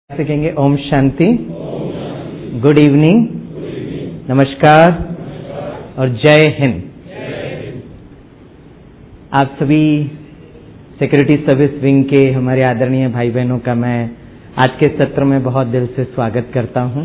से कहेंगे Om Shanti, good evening, नमस्कार और जय हिंद। आप सभी सिक्योरिटी सर्विस विंग के हमारे आदरणीय भाई बहनों का मैं आज के सत्र में बहुत दिल से स्वागत करता हूं।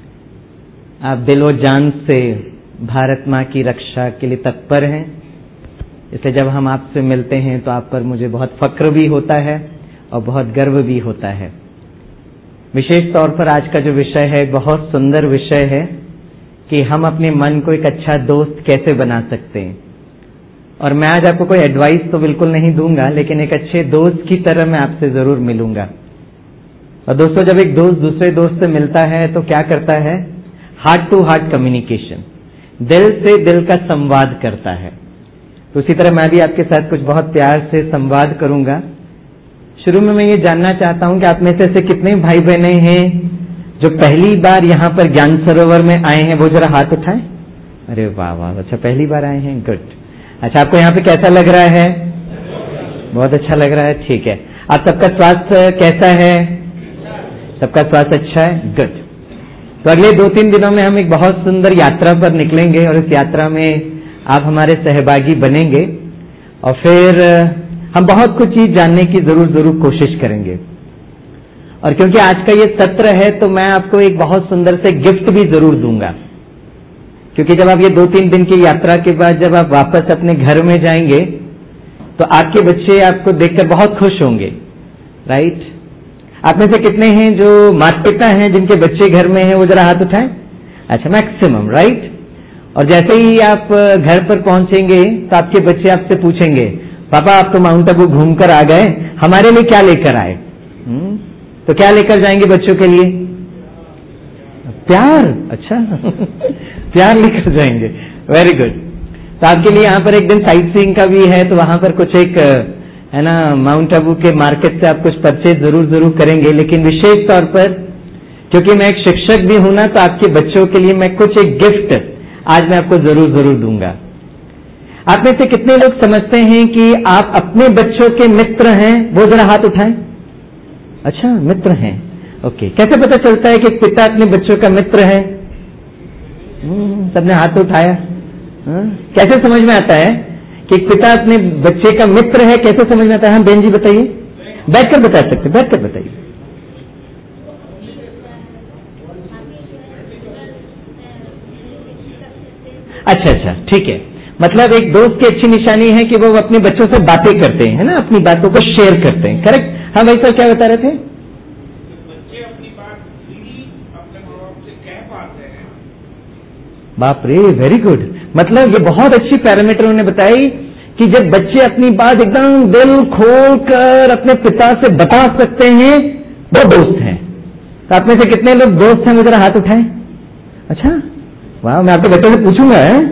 आप दिलो जान से भारत माँ की रक्षा के लिए तत्पर हैं, इसलिए जब हम आपसे मिलते हैं तो आप पर मुझे बहुत फक्र भी होता है और बहुत गर्व भी होता है। विशेष तौर पर आज का जो विषय है बहुत सुंदर विषय है कि हम अपने मन को एक अच्छा दोस्त कैसे बना सकते हैं। और मैं आज आपको कोई एडवाइस तो बिल्कुल नहीं दूंगा, लेकिन एक अच्छे दोस्त की तरह मैं आपसे जरूर मिलूंगा। और दोस्तों, जब एक दोस्त दूसरे दोस्त से मिलता है तो क्या करता है? हार्ट टू हार्ट कम्युनिकेशन, दिल से दिल का संवाद करता है। तो उसी तरह मैं भी आपके साथ कुछ बहुत प्यार से संवाद करूंगा। शुरू में मैं ये जानना चाहता हूं कि आप में से ऐसे कितने भाई बहने हैं जो पहली बार यहां पर ज्ञान सरोवर में आए हैं? वो जरा हाथ उठाएं। अरे वाह वाह, अच्छा पहली बार आए हैं, गुड। अच्छा, आपको यहां पे कैसा लग रहा है? बहुत अच्छा लग रहा है, ठीक है। आप सबका स्वास्थ्य कैसा है? सबका स्वास्थ्य अच्छा है, गुड। तो अगले 2-3 दिनों में हम एक बहुत सुंदर यात्रा पर निकलेंगे और इस यात्रा में आप हमारे सहभागी बनेंगे और फिर हम बहुत कुछ चीज जानने की जरूर कोशिश करेंगे। और क्योंकि आज का ये सत्र है तो मैं आपको एक बहुत सुंदर से गिफ्ट भी जरूर दूंगा, क्योंकि जब आप ये 2-3 दिन की यात्रा के बाद जब आप वापस अपने घर में जाएंगे तो आपके बच्चे आपको देखकर बहुत खुश होंगे, राइट? आप में से कितने हैं जो माता पिता हैं जिनके बच्चे घर में हैं? वो जरा हाथ उठाएं। अच्छा, मैक्सिमम, राइट? और जैसे ही आप घर पर पहुंचेंगे तो आपके बच्चे आपसे पूछेंगे, पापा आप तो माउंट आबू घूमकर आ गए, हमारे लिए क्या लेकर आए? तो क्या लेकर जाएंगे बच्चों के लिए? प्यार। अच्छा प्यार लेकर जाएंगे, वेरी गुड। तो आपके लिए यहाँ पर एक दिन साइट सीइंग का भी है, तो वहां पर कुछ एक है ना, माउंट आबू के मार्केट से आप कुछ परचेज जरूर करेंगे। लेकिन विशेष तौर पर क्योंकि मैं एक शिक्षक भी हूं ना, तो आपके बच्चों के लिए मैं कुछ एक गिफ्ट आज मैं आपको जरूर दूंगा। आप में से कितने लोग समझते हैं कि आप अपने बच्चों के मित्र हैं? वो जरा हाथ उठाएं। अच्छा, मित्र हैं, ओके। कैसे पता चलता है कि पिता अपने बच्चों का मित्र है? सबने हाथ उठाया। कैसे समझ में आता है कि पिता अपने बच्चे का मित्र है? कैसे समझ में आता है? हम बहन जी बताइए, बैठकर बता सकते, बैठकर बताइए। अच्छा, ठीक है। मतलब एक दोस्त की अच्छी निशानी है कि वो अपने बच्चों से बातें करते हैं, है ना, अपनी बातों को शेयर करते हैं, करेक्ट? हाँ भाई साहब, क्या बता रहे थे? बच्चे अपनी बात फ्रीली अपने माँ बाप से कह पाते हैं। बाप रे, वेरी गुड। मतलब ये बहुत अच्छी पैरामीटर उन्होंने बताई कि जब बच्चे अपनी बात एकदम दिल खोल कर अपने पिता से बता सकते हैं, वो दोस्त हैं। तो आप में से कितने लोग दोस्त हैं? मुझे जरा हाथ उठाएं। अच्छा, वाह, मैं आपके बच्चों से पूछूंगा है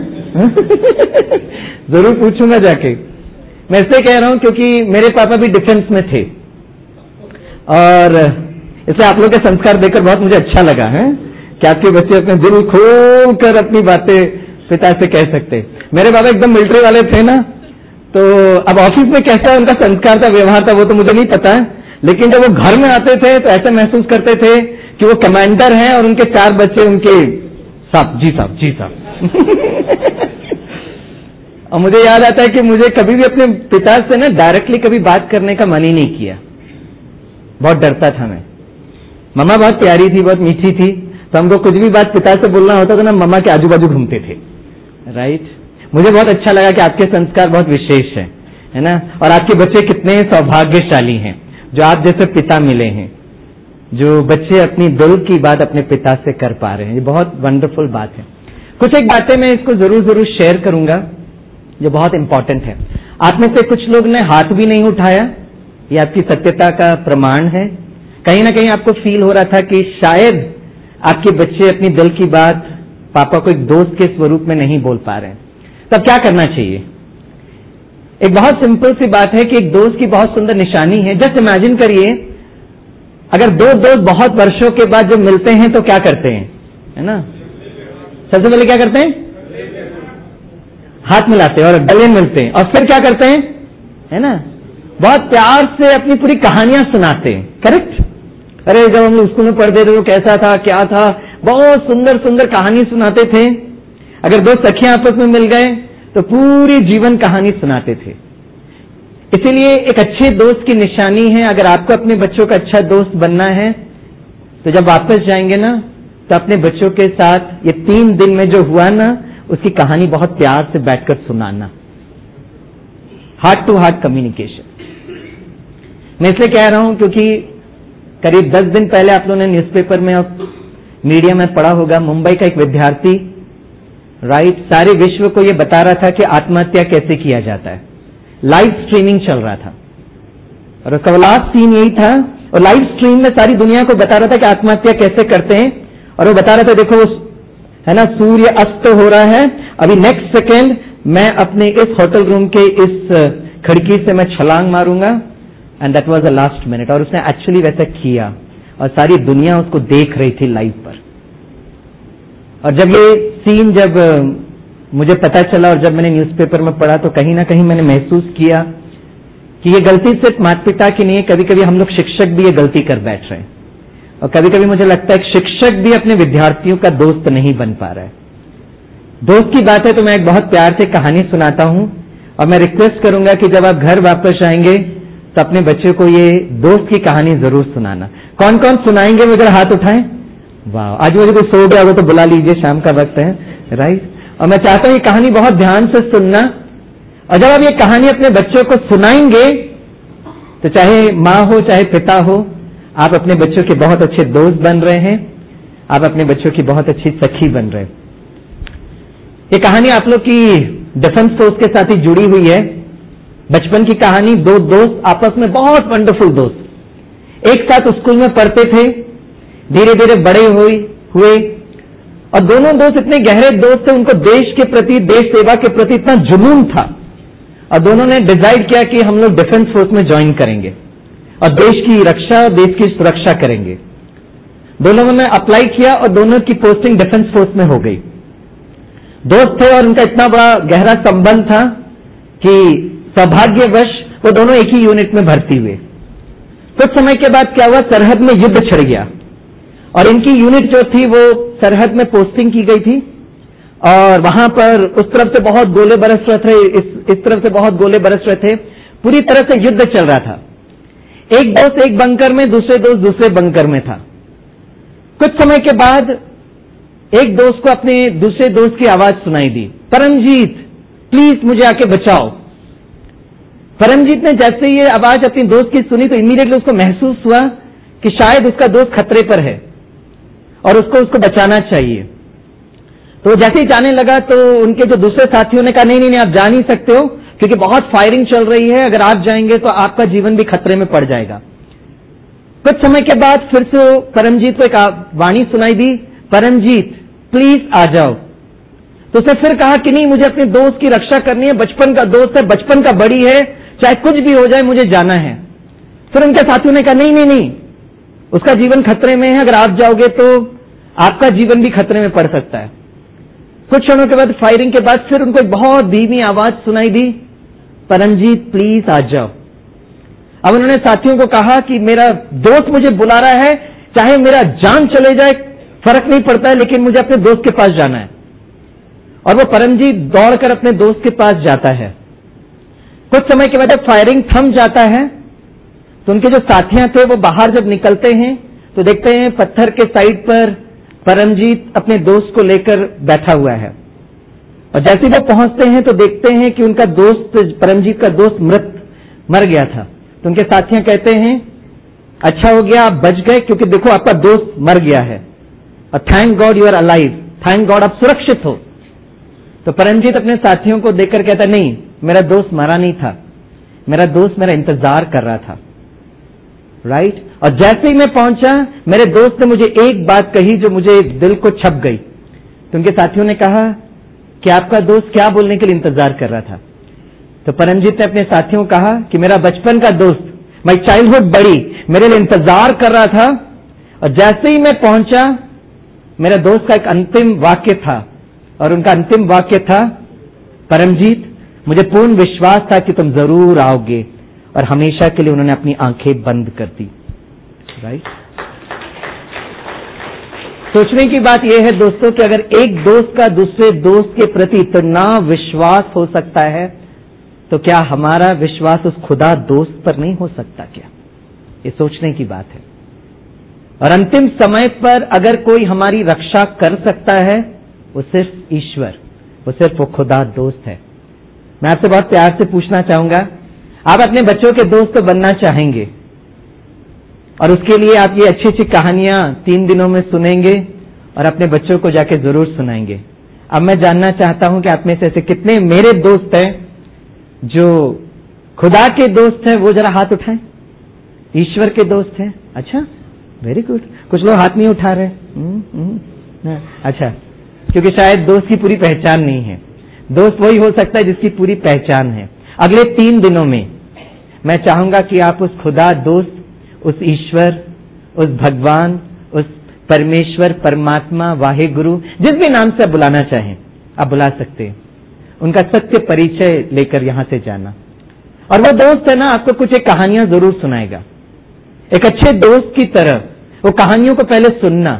जरूर पूछूंगा जाके। मैं इसलिए कह रहा हूं क्योंकि मेरे पापा भी डिफेंस में थे और इसलिए आप लोग के संस्कार देखकर बहुत मुझे अच्छा लगा है कि आपके बच्चे अपने दिल खोल कर अपनी बातें पिता से कह सकते। मेरे बाबा एकदम मिलिट्री वाले थे ना, तो अब ऑफिस में कैसा उनका संस्कार था, व्यवहार था, वो तो मुझे नहीं पता है, लेकिन जब वो घर में आते थे तो ऐसा महसूस करते थे कि वो कमांडर हैं और उनके 4 बच्चे उनके साहब जी साहब और मुझे याद आता है कि मुझे कभी भी अपने पिता से ना डायरेक्टली कभी बात करने का मन ही नहीं किया, बहुत डरता था मैं। मम्मा बहुत प्यारी थी, बहुत मीठी थी, तो हमको कुछ भी बात पिता से बोलना होता था ना, मम्मा के आजू बाजू घूमते थे, राइट? मुझे बहुत अच्छा लगा कि आपके संस्कार बहुत विशेष है ना, और आपके बच्चे कितने सौभाग्यशाली हैं जो आप जैसे पिता मिले हैं, जो बच्चे अपनी दिल की बात अपने पिता से कर पा रहे हैं। ये बहुत वंडरफुल बात है। कुछ एक बातें मैं इसको जरूर शेयर करूंगा जो बहुत इंपॉर्टेंट है। आप में से कुछ लोग ने हाथ भी नहीं उठाया, ये आपकी सत्यता का प्रमाण है। कहीं ना कहीं आपको फील हो रहा था कि शायद आपके बच्चे अपनी दिल की बात पापा को एक दोस्त के स्वरूप में नहीं बोल पा रहे हैं। तब क्या करना चाहिए? एक बहुत सिंपल सी बात है कि एक दोस्त की बहुत सुंदर निशानी है। जस्ट इमेजिन करिए, अगर 2 दोस्त बहुत वर्षों के बाद जब मिलते हैं तो क्या करते हैं, है ना? सबसे पहले क्या करते हैं? हाथ मिलाते हैं और गले मिलते हैं, और फिर क्या करते हैं, है ना, बहुत प्यार से अपनी पूरी कहानियां सुनाते हैं, करेक्ट? अरे जब हम स्कूल में पढ़ते थे तो कैसा था, क्या था, बहुत सुंदर सुंदर कहानी सुनाते थे। अगर दो सखियां आपस में मिल गए तो पूरी जीवन कहानी सुनाते थे। इसीलिए एक अच्छे दोस्त की निशानी है, अगर आपको अपने बच्चों का अच्छा दोस्त बनना है तो जब वापस जाएंगे ना तो अपने बच्चों के साथ ये 3 दिन में जो हुआ ना उसकी कहानी बहुत प्यार से बैठकर सुनाना। Heart to heart communication. मैं इसलिए कह रहा हूं क्योंकि करीब 10 दिन पहले आप लोगों ने न्यूज़पेपर में और मीडिया में पढ़ा होगा, मुंबई का एक विद्यार्थी सारे विश्व को यह बता रहा था कि आत्महत्या कैसे किया जाता है। लाइव स्ट्रीमिंग चल रहा था और उसका लास्ट सीन यही था, और लाइव स्ट्रीम में सारी दुनिया को बता रहा था कि आत्महत्या कैसे करते हैं। और वो बता रहा था, देखो है ना, सूर्य अस्त हो रहा है, अभी नेक्स्ट सेकेंड मैं अपने इस होटल रूम के इस खिड़की से मैं छलांग मारूंगा, and that was the last minute. और उसने एक्चुअली वैसा किया और सारी दुनिया उसको देख रही थी लाइव पर। और जब ये सीन जब मुझे पता चला और जब मैंने न्यूज़पेपर में पढ़ा तो कहीं ना कहीं मैंने महसूस किया कि ये गलती सिर्फ माता पिता की नहीं है, कभी कभी हम लोग शिक्षक भी ये गलती कर बैठ रहे हैं। और कभी कभी मुझे लगता है कि शिक्षक भी अपने विद्यार्थियों का दोस्त नहीं बन पा रहा है। दोस्त की बात है तो मैं एक बहुत प्यार से कहानी सुनाता हूं और मैं रिक्वेस्ट करूंगा कि जब आप घर वापस आएंगे तो अपने बच्चे को ये दोस्त की कहानी जरूर सुनाना। कौन कौन सुनाएंगे वो जरा हाथ उठाएं। वाह, आज मुझे कोई सो गया हो तो बुला लीजिए, शाम का वक्त है, राइट। और मैं चाहता हूं ये कहानी बहुत ध्यान से सुनना, और जब आप ये कहानी अपने बच्चों को सुनाएंगे तो चाहे मां हो चाहे पिता हो, आप अपने बच्चों के बहुत अच्छे दोस्त बन रहे हैं, आप अपने बच्चों की बहुत अच्छी सखी बन रहे हैं। ये कहानी आप लोग की डिफेंस फोर्स के साथ ही जुड़ी हुई है। बचपन की कहानी, 2 दोस्त आपस में बहुत वंडरफुल दोस्त, एक साथ स्कूल में पढ़ते थे, धीरे धीरे बड़े हुए और दोनों दोस्त इतने गहरे दोस्त थे, उनको देश के प्रति, देश सेवा के प्रति इतना जुनून था और दोनों ने डिसाइड किया कि हम लोग डिफेंस फोर्स में ज्वाइन करेंगे और देश की रक्षा, देश की सुरक्षा करेंगे। दोनों ने अप्लाई किया और दोनों की पोस्टिंग डिफेंस फोर्स में हो गई। दोस्त थे और उनका इतना बड़ा गहरा संबंध था कि सौभाग्यवश वो दोनों एक ही यूनिट में भर्ती हुए। कुछ समय के बाद क्या हुआ, सरहद में युद्ध छिड़ गया और इनकी यूनिट जो थी वो सरहद में पोस्टिंग की गई थी और वहां पर उस तरफ से बहुत गोले बरस रहे थे, इस तरफ से बहुत गोले बरस रहे थे, पूरी तरह से युद्ध चल रहा था। एक दोस्त एक बंकर में, दूसरे दोस्त दूसरे बंकर में था। कुछ समय के बाद एक दोस्त को अपने दूसरे दोस्त की आवाज सुनाई दी, परमजीत प्लीज मुझे आके बचाओ। परमजीत ने जैसे ये आवाज अपनी दोस्त की सुनी तो इमीडिएटली उसको महसूस हुआ कि शायद उसका दोस्त खतरे पर है और उसको बचाना चाहिए। तो जैसे ही जाने लगा तो उनके जो दूसरे साथियों ने कहा, नहीं नहीं नहीं, आप जा नहीं सकते हो क्योंकि बहुत फायरिंग चल रही है, अगर आप जाएंगे तो आपका जीवन भी खतरे में पड़ जाएगा। कुछ समय के बाद फिर से परमजीत को एक वाणी सुनाई दी, परमजीत प्लीज आ जाओ। तो उसने फिर कहा कि नहीं, मुझे अपने दोस्त की रक्षा करनी है, बचपन का दोस्त है, बचपन का बड़ी है, चाहे कुछ भी हो जाए मुझे जाना है। फिर उनके साथियों ने कहा, नहीं नहीं नहीं, उसका जीवन खतरे में है, अगर आप जाओगे तो आपका जीवन भी खतरे में पड़ सकता है। कुछ क्षणों के बाद, फायरिंग के बाद, फिर उनको एक बहुत धीमी आवाज सुनाई दी, परमजीत प्लीज आ जाओ। अब उन्होंने साथियों को कहा कि मेरा दोस्त मुझे बुला रहा है, चाहे मेरा जान चले जाए फर्क नहीं पड़ता है, लेकिन मुझे अपने दोस्त के पास जाना है। और वो परमजीत दौड़कर अपने दोस्त के पास जाता है। कुछ समय के बाद जब फायरिंग थम जाता है तो उनके जो साथियां थे वो बाहर जब निकलते हैं तो देखते हैं पत्थर के साइड पर परमजीत अपने दोस्त को लेकर बैठा हुआ है। और जैसे वो पहुंचते हैं तो देखते हैं कि उनका दोस्त, परमजीत का दोस्त मर गया था। तो उनके साथियां कहते हैं, अच्छा हो गया आप बच गए, क्योंकि देखो आपका दोस्त मर गया है और thank God you are alive, thank God आप सुरक्षित हो। तो परमजीत अपने साथियों को देखकर कहता, नहीं मेरा दोस्त मरा नहीं था, मेरा दोस्त मेरा इंतजार कर रहा था, राइट। और जैसे ही मैं पहुंचा मेरे दोस्त ने मुझे एक बात कही जो मुझे दिल को छप गई। तो उनके साथियों ने कहा कि आपका दोस्त क्या बोलने के लिए इंतजार कर रहा था। तो परमजीत ने अपने साथियों को कहा कि मेरा बचपन का दोस्त, माई चाइल्डहुड बड़ी, मेरे लिए इंतजार कर रहा था और जैसे ही मैं पहुंचा मेरे दोस्त का एक अंतिम वाक्य था और उनका अंतिम वाक्य था, परमजीत मुझे पूर्ण विश्वास था कि तुम जरूर आओगे, और हमेशा के लिए उन्होंने अपनी आंखें बंद कर दी, राइट। सोचने की बात यह है दोस्तों कि अगर एक दोस्त का दूसरे दोस्त के प्रति इतना विश्वास हो सकता है, तो क्या हमारा विश्वास उस खुदा दोस्त पर नहीं हो सकता क्या? ये सोचने की बात है। और अंतिम समय पर अगर कोई हमारी रक्षा कर सकता है, वो सिर्फ ईश्वर, वो सिर्फ वो खुदा दोस्त है। मैं आपसे बहुत प्यार से पूछना चाहूंगा, आप अपने बच्चों के दोस्त तो बनना चाहेंगे, और उसके लिए आप ये अच्छी अच्छी कहानियां 3 दिनों में सुनेंगे और अपने बच्चों को जाके जरूर सुनाएंगे। अब मैं जानना चाहता हूं कि आप में से ऐसे कितने मेरे दोस्त हैं जो खुदा के दोस्त हैं? वो जरा हाथ उठाएं। ईश्वर के दोस्त हैं? अच्छा, वेरी गुड। कुछ लोग हाथ नहीं उठा रहे। अच्छा, क्योंकि शायद दोस्त की पूरी पहचान नहीं है। दोस्त वही हो सकता है जिसकी पूरी पहचान है। अगले 3 दिनों में मैं चाहूंगा कि आप उस खुदा दोस्त, उस ईश्वर, उस भगवान, उस परमेश्वर, परमात्मा, वाहे गुरु, जिस भी नाम से आप बुलाना चाहें आप बुला सकते हैं, उनका सत्य परिचय लेकर यहां से जाना। और वो दोस्त है ना, आपको कुछ एक कहानियां जरूर सुनाएगा। एक अच्छे दोस्त की तरह वो कहानियों को पहले सुनना,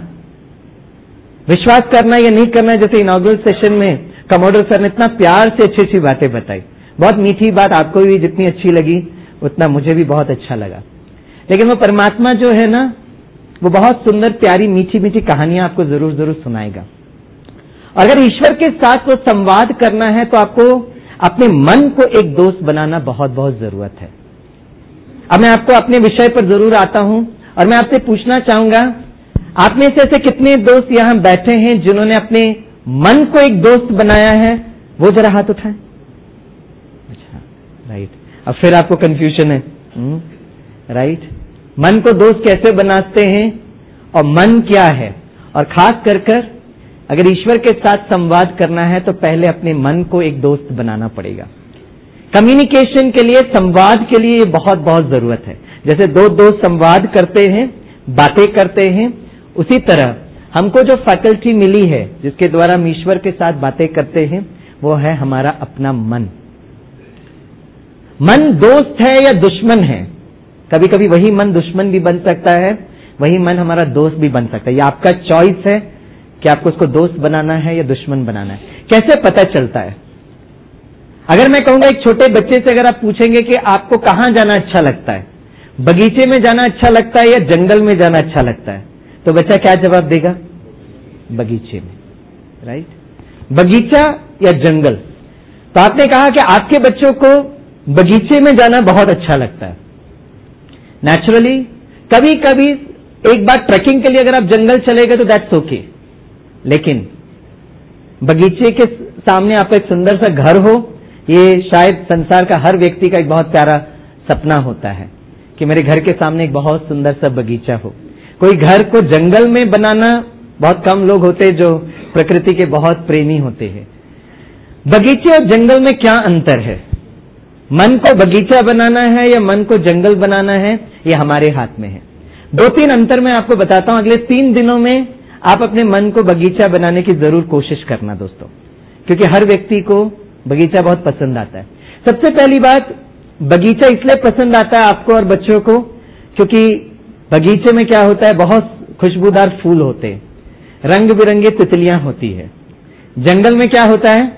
विश्वास करना या नहीं करना। जैसे इनॉग्रल सेशन में कमोडर सर ने इतना प्यार से अच्छी अच्छी बातें बताई, बहुत मीठी बात, आपको भी जितनी अच्छी लगी उतना मुझे भी बहुत अच्छा लगा। लेकिन वो परमात्मा जो है ना, वो बहुत सुंदर प्यारी मीठी मीठी कहानियां आपको जरूर जरूर सुनाएगा। अगर ईश्वर के साथ वो संवाद करना है तो आपको अपने मन को एक दोस्त बनाना बहुत बहुत जरूरत है। अब मैं आपको अपने विषय पर जरूर आता हूं और मैं आपसे पूछना चाहूंगा, आप में से ऐसे कितने दोस्त यहां बैठे हैं जिन्होंने अपने मन को एक दोस्त बनाया है? वो जरा हाथ उठाएं। अच्छा, राइट। अब फिर आपको कंफ्यूजन है, राइट। मन को दोस्त कैसे बनाते हैं और मन क्या है? और खास कर अगर ईश्वर के साथ संवाद करना है तो पहले अपने मन को एक दोस्त बनाना पड़ेगा। कम्युनिकेशन के लिए, संवाद के लिए ये बहुत बहुत जरूरत है। जैसे 2 दोस्त संवाद करते हैं, बातें करते हैं, उसी तरह हमको जो फैकल्टी मिली है जिसके द्वारा हम ईश्वर के साथ बातें करते हैं, वो है हमारा अपना मन। मन दोस्त है या दुश्मन है? कभी कभी वही मन दुश्मन भी बन सकता है, वही मन हमारा दोस्त भी बन सकता है। ये आपका चॉइस है कि आपको उसको दोस्त बनाना है या दुश्मन बनाना है। कैसे पता चलता है? अगर मैं कहूंगा एक छोटे बच्चे से अगर आप पूछेंगे कि आपको कहां जाना अच्छा लगता है, बगीचे में जाना अच्छा लगता है या जंगल में जाना अच्छा लगता है, तो बच्चा क्या जवाब देगा? बगीचे में, राइट। बगीचा या जंगल। तो आपने कहा कि आपके बच्चों को बगीचे में जाना बहुत अच्छा लगता है। नेचुरली कभी कभी एक बार ट्रैकिंग के लिए अगर आप जंगल चले गए तो दैट्स ओके, लेकिन बगीचे के सामने आपका एक सुंदर सा घर हो, ये शायद संसार का हर व्यक्ति का एक बहुत प्यारा सपना होता है कि मेरे घर के सामने एक बहुत सुंदर सा बगीचा हो। कोई घर को जंगल में बनाना, बहुत कम लोग होते हैं जो प्रकृति के बहुत प्रेमी होते हैं। बगीचे और जंगल में क्या अंतर है? मन को बगीचा बनाना है या मन को जंगल बनाना है, ये हमारे हाथ में है। 2-3 अंतर मैं आपको बताता हूं। अगले 3 दिनों में आप अपने मन को बगीचा बनाने की जरूर कोशिश करना दोस्तों, क्योंकि हर व्यक्ति को बगीचा बहुत पसंद आता है। सबसे पहली बात, बगीचा इसलिए पसंद आता है आपको और बच्चों को क्योंकि बगीचे में क्या होता है, बहुत खुशबूदार फूल होते हैं, रंग बिरंगे तितलियां होती है। जंगल में क्या होता है,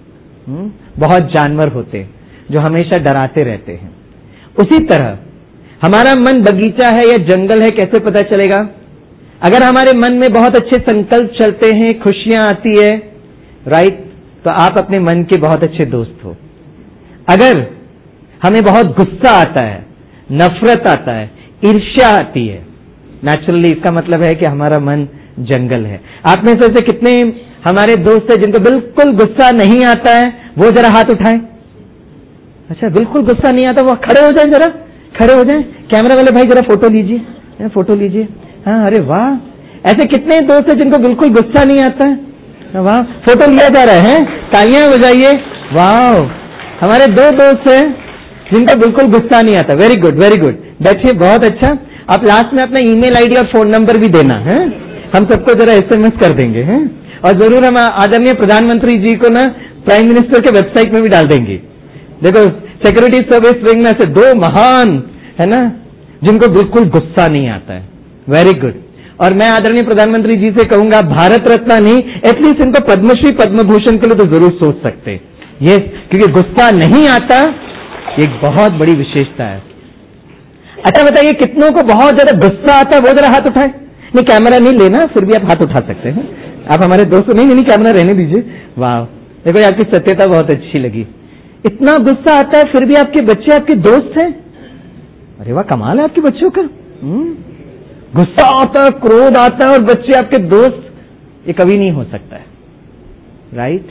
बहुत जानवर होते हैं जो हमेशा डराते रहते हैं। उसी तरह हमारा मन बगीचा है या जंगल है, कैसे पता चलेगा? अगर हमारे मन में बहुत अच्छे संकल्प चलते हैं, खुशियां आती है, राइट, तो आप अपने मन के बहुत अच्छे दोस्त हो। अगर हमें बहुत गुस्सा आता है, नफरत आता है, ईर्ष्या आती है, नेचुरली इसका मतलब है कि हमारा मन जंगल है। आप में से कितने हमारे दोस्त हैं जिनको बिल्कुल गुस्सा नहीं आता है? वो जरा हाथ उठाएं। अच्छा, बिल्कुल गुस्सा नहीं आता, वो खड़े हो जाएं, जरा खड़े हो जाएं। कैमरा वाले भाई जरा फोटो लीजिए, फोटो लीजिए। हाँ, अरे वाह, ऐसे कितने दोस्त हैं जिनको बिल्कुल गुस्सा नहीं आता है? वाह, फोटो लिया जा रहा है, तालियां बजाइए। वाह, हमारे 2 दोस्त हैं जिनको बिल्कुल गुस्सा नहीं आता। वेरी गुड, वेरी गुड, बैठिए, बहुत अच्छा। आप लास्ट में अपना ईमेल आईडी और फोन नंबर भी देना है, हम सबको जरा SMS कर देंगे हैं। और जरूर हम आदरणीय प्रधानमंत्री जी को ना प्राइम मिनिस्टर के वेबसाइट में भी डाल देंगे। देखो, सिक्योरिटी सर्विस विंग में से 2 महान है ना जिनको बिल्कुल गुस्सा नहीं आता है। Very good. और मैं आदरणीय प्रधानमंत्री जी से कहूंगा, भारत रत्न नहीं, एटलीस्ट इनको पद्मश्री पद्म भूषण के लिए तो जरूर सोच सकते ये, क्योंकि गुस्सा नहीं आता, एक बहुत बड़ी विशेषता है। अच्छा बताइए, कितनों को बहुत ज्यादा गुस्सा आता है? वो जरा हाथ उठाए। नहीं, कैमरा नहीं लेना, फिर भी आप हाथ उठा सकते हैं। आप हमारे दोस्त नहीं, कैमरा रहने दीजिए। वाह, देखो आपकी सत्यता बहुत अच्छी लगी। इतना गुस्सा आता है, फिर भी आपके बच्चे आपके दोस्त हैं। अरे वाह, कमाल है आपके बच्चों का। गुस्सा आता है, क्रोध आता है और बच्चे आपके दोस्त, ये कभी नहीं हो सकता है, राइट?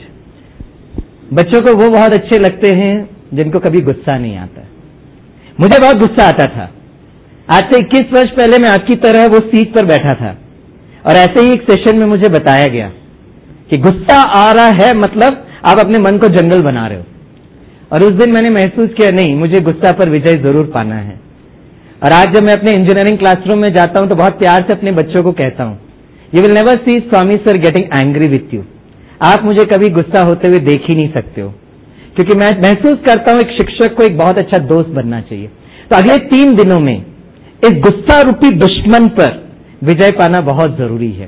बच्चों को वो बहुत अच्छे लगते हैं जिनको कभी गुस्सा नहीं आता है। मुझे बहुत गुस्सा आता था। आज से 21 वर्ष पहले मैं आपकी तरह वो सीट पर बैठा था और ऐसे ही एक सेशन में मुझे बताया गया कि गुस्सा आ रहा है मतलब आप अपने मन को जंगल बना रहे हो। और उस दिन मैंने महसूस किया, नहीं, मुझे गुस्सा पर विजय जरूर पाना है। और आज जब मैं अपने इंजीनियरिंग क्लासरूम में जाता हूं तो बहुत प्यार से अपने बच्चों को कहता हूं, you will never see Swami sir getting angry with you. आप मुझे कभी गुस्सा होते हुए देख ही नहीं सकते हो, क्योंकि मैं महसूस करता हूं एक शिक्षक को एक बहुत अच्छा दोस्त बनना चाहिए। तो अगले 3 दिनों में इस गुस्सा रूपी दुश्मन पर विजय पाना बहुत जरूरी है।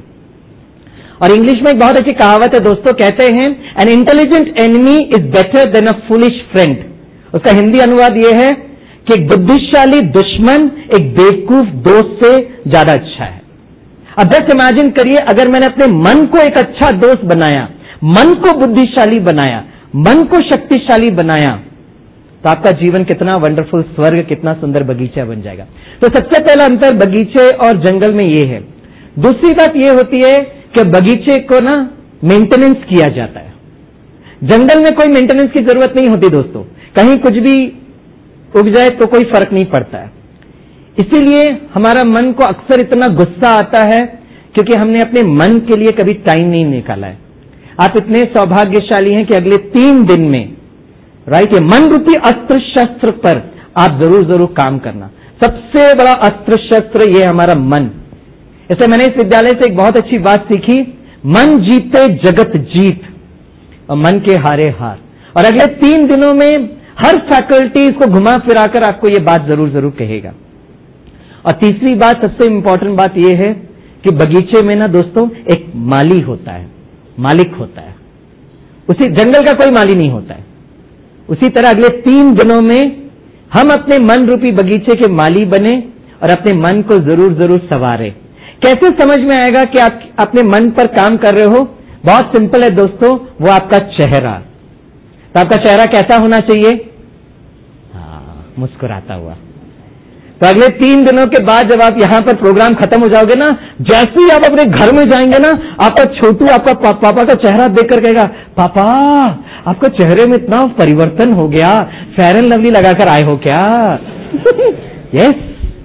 और इंग्लिश में एक बहुत अच्छी कहावत है दोस्तों, कहते हैं an intelligent enemy is better than a foolish friend. उसका हिंदी अनुवाद यह है कि एक बुद्धिशाली दुश्मन एक बेवकूफ दोस्त से ज्यादा अच्छा है। अब जस्ट इमेजिन करिए, अगर मैंने अपने मन को एक अच्छा दोस्त बनाया, मन को बुद्धिशाली बनाया, मन को शक्तिशाली बनाया, तो आपका जीवन कितना वंडरफुल स्वर्ग, कितना सुंदर बगीचा बन जाएगा। तो सबसे पहला अंतर बगीचे और जंगल में ये है। दूसरी बात ये होती है कि बगीचे को ना मेंटेनेंस किया जाता है। जंगल में कोई मेंटेनेंस की जरूरत नहीं होती दोस्तों, कहीं कुछ भी उग जाए तो कोई फर्क नहीं पड़ता है। इसीलिए हमारा मन को अक्सर इतना गुस्सा आता है क्योंकि हमने अपने मन के लिए कभी टाइम नहीं निकाला है। आप इतने सौभाग्यशाली हैं कि अगले 3 दिन में, राइट, ये मन रूपी अस्त्र शस्त्र पर आप जरूर जरूर काम करना। सबसे बड़ा अस्त्र शस्त्र ये हमारा मन। इसलिए मैंने इस विद्यालय से एक बहुत अच्छी बात सीखी, मन जीते जगत जीत और मन के हारे हार। और अगले 3 दिनों में हर फैकल्टी इसको घुमा फिराकर आपको ये बात जरूर जरूर कहेगा। और तीसरी बात, सबसे इंपॉर्टेंट बात यह है कि बगीचे में ना दोस्तों एक माली होता है, मालिक होता है। उसी जंगल का कोई माली नहीं होता है। उसी तरह अगले 3 दिनों में हम अपने मन रूपी बगीचे के माली बने और अपने मन को जरूर जरूर संवारे। कैसे समझ में आएगा कि आप अपने मन पर काम कर रहे हो? बहुत सिंपल है दोस्तों, वो आपका चेहरा। तो आपका चेहरा कैसा होना चाहिए? मुस्कुराता हुआ। तो अगले 3 दिनों के बाद जब आप यहां पर प्रोग्राम खत्म हो जाओगे ना, जैसे ही आप अपने घर में जाएंगे ना, आपका छोटू आपका पापा का चेहरा देखकर कहेगा, पापा आपका चेहरे में इतना परिवर्तन हो गया, फेयर एंड लवली लगाकर आए हो क्या? यस।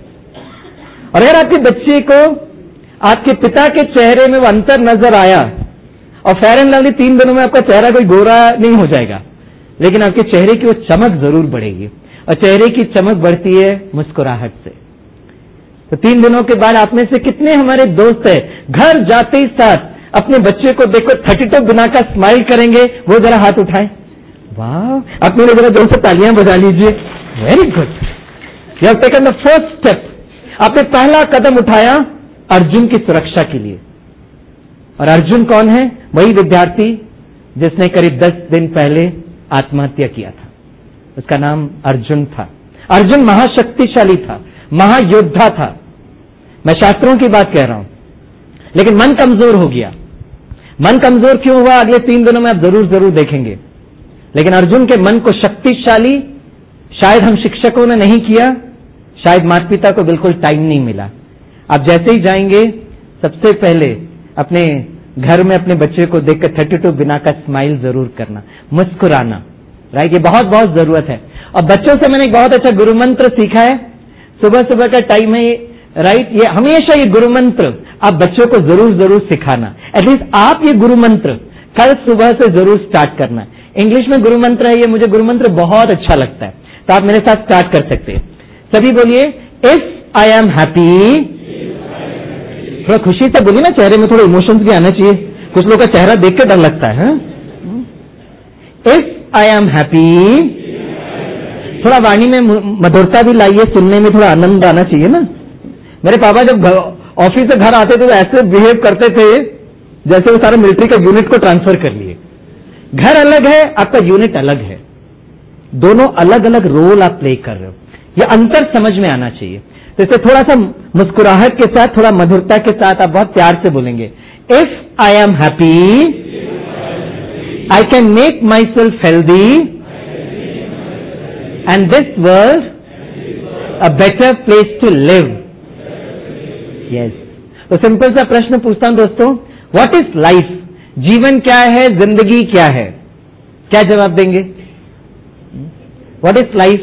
और अगर आपके बच्चे को आपके पिता के चेहरे में वो अंतर नजर आया, और फेयर एंड लवली 3 दिनों में आपका चेहरा कोई गोरा नहीं हो जाएगा, लेकिन आपके चेहरे की वो चमक जरूर बढ़ेगी। और चेहरे की चमक बढ़ती है मुस्कुराहट से। तो 3 दिनों के बाद आप में से कितने हमारे दोस्त हैं, घर जाते ही साथ अपने बच्चे को देखो 32 गुना का स्माइल करेंगे? वो जरा हाथ उठाएं। वाह, अपने लिए जरा जोर से तालियां बजा लीजिए। Very good, you have taken the first step. आपने पहला कदम उठाया अर्जुन की सुरक्षा के लिए। और अर्जुन कौन है? वही विद्यार्थी जिसने करीब 10 दिन पहले आत्महत्या किया था। उसका नाम अर्जुन था। अर्जुन महाशक्तिशाली था, महायोद्धा था। मैं शास्त्रों की बात कह रहा हूं, लेकिन मन कमजोर हो गया। मन कमजोर क्यों हुआ? अगले 3 दिनों में आप जरूर जरूर देखेंगे। लेकिन अर्जुन के मन को शक्तिशाली शायद हम शिक्षकों ने नहीं किया, शायद माता पिता को बिल्कुल टाइम नहीं मिला। आप जैसे ही जाएंगे, सबसे पहले अपने घर में अपने बच्चे को देखकर 32 गुना का स्माइल जरूर करना, मुस्कुराना, राइट? ये बहुत बहुत जरूरत है। और बच्चों से मैंने एक बहुत अच्छा गुरु मंत्र सीखा है। सुबह सुबह का टाइम है, राइट? ये हमेशा ये गुरु मंत्र आप बच्चों को जरूर जरूर सिखाना। एटलीस्ट आप ये गुरु मंत्र कल सुबह से जरूर स्टार्ट करना। इंग्लिश में गुरु मंत्र है ये, मुझे गुरु मंत्र बहुत अच्छा लगता है, तो आप मेरे साथ स्टार्ट कर सकते हैं। सभी बोलिए, इफ आई एम हैप्पी। थोड़ा खुशी से बोलिए ना, चेहरे में थोड़ा इमोशंस भी आना चाहिए। कुछ लोग का चेहरा देख के डर लगता है। इफ आई एम हैप्पी, थोड़ा वाणी में मधुरता भी लाइए, सुनने में थोड़ा आनंद आना चाहिए ना। मेरे पापा जब ऑफिस से घर आते थे तो ऐसे बिहेव करते थे जैसे वो सारे मिलिट्री का यूनिट को ट्रांसफर कर लिए। घर अलग है, आपका यूनिट अलग है, दोनों अलग अलग रोल आप प्ले कर रहे हो। ये अंतर समझ में आना चाहिए। तो इसे थोड़ा सा मुस्कुराहट के साथ, थोड़ा मधुरता के साथ आप बहुत प्यार से बोलेंगे, if I am happy I can make myself healthy and this world a better place to live. Yes, तो सिंपल सा प्रश्न पूछता हूं दोस्तों, व्हाट इज लाइफ? जीवन क्या है, जिंदगी क्या है? क्या जवाब देंगे? What is life?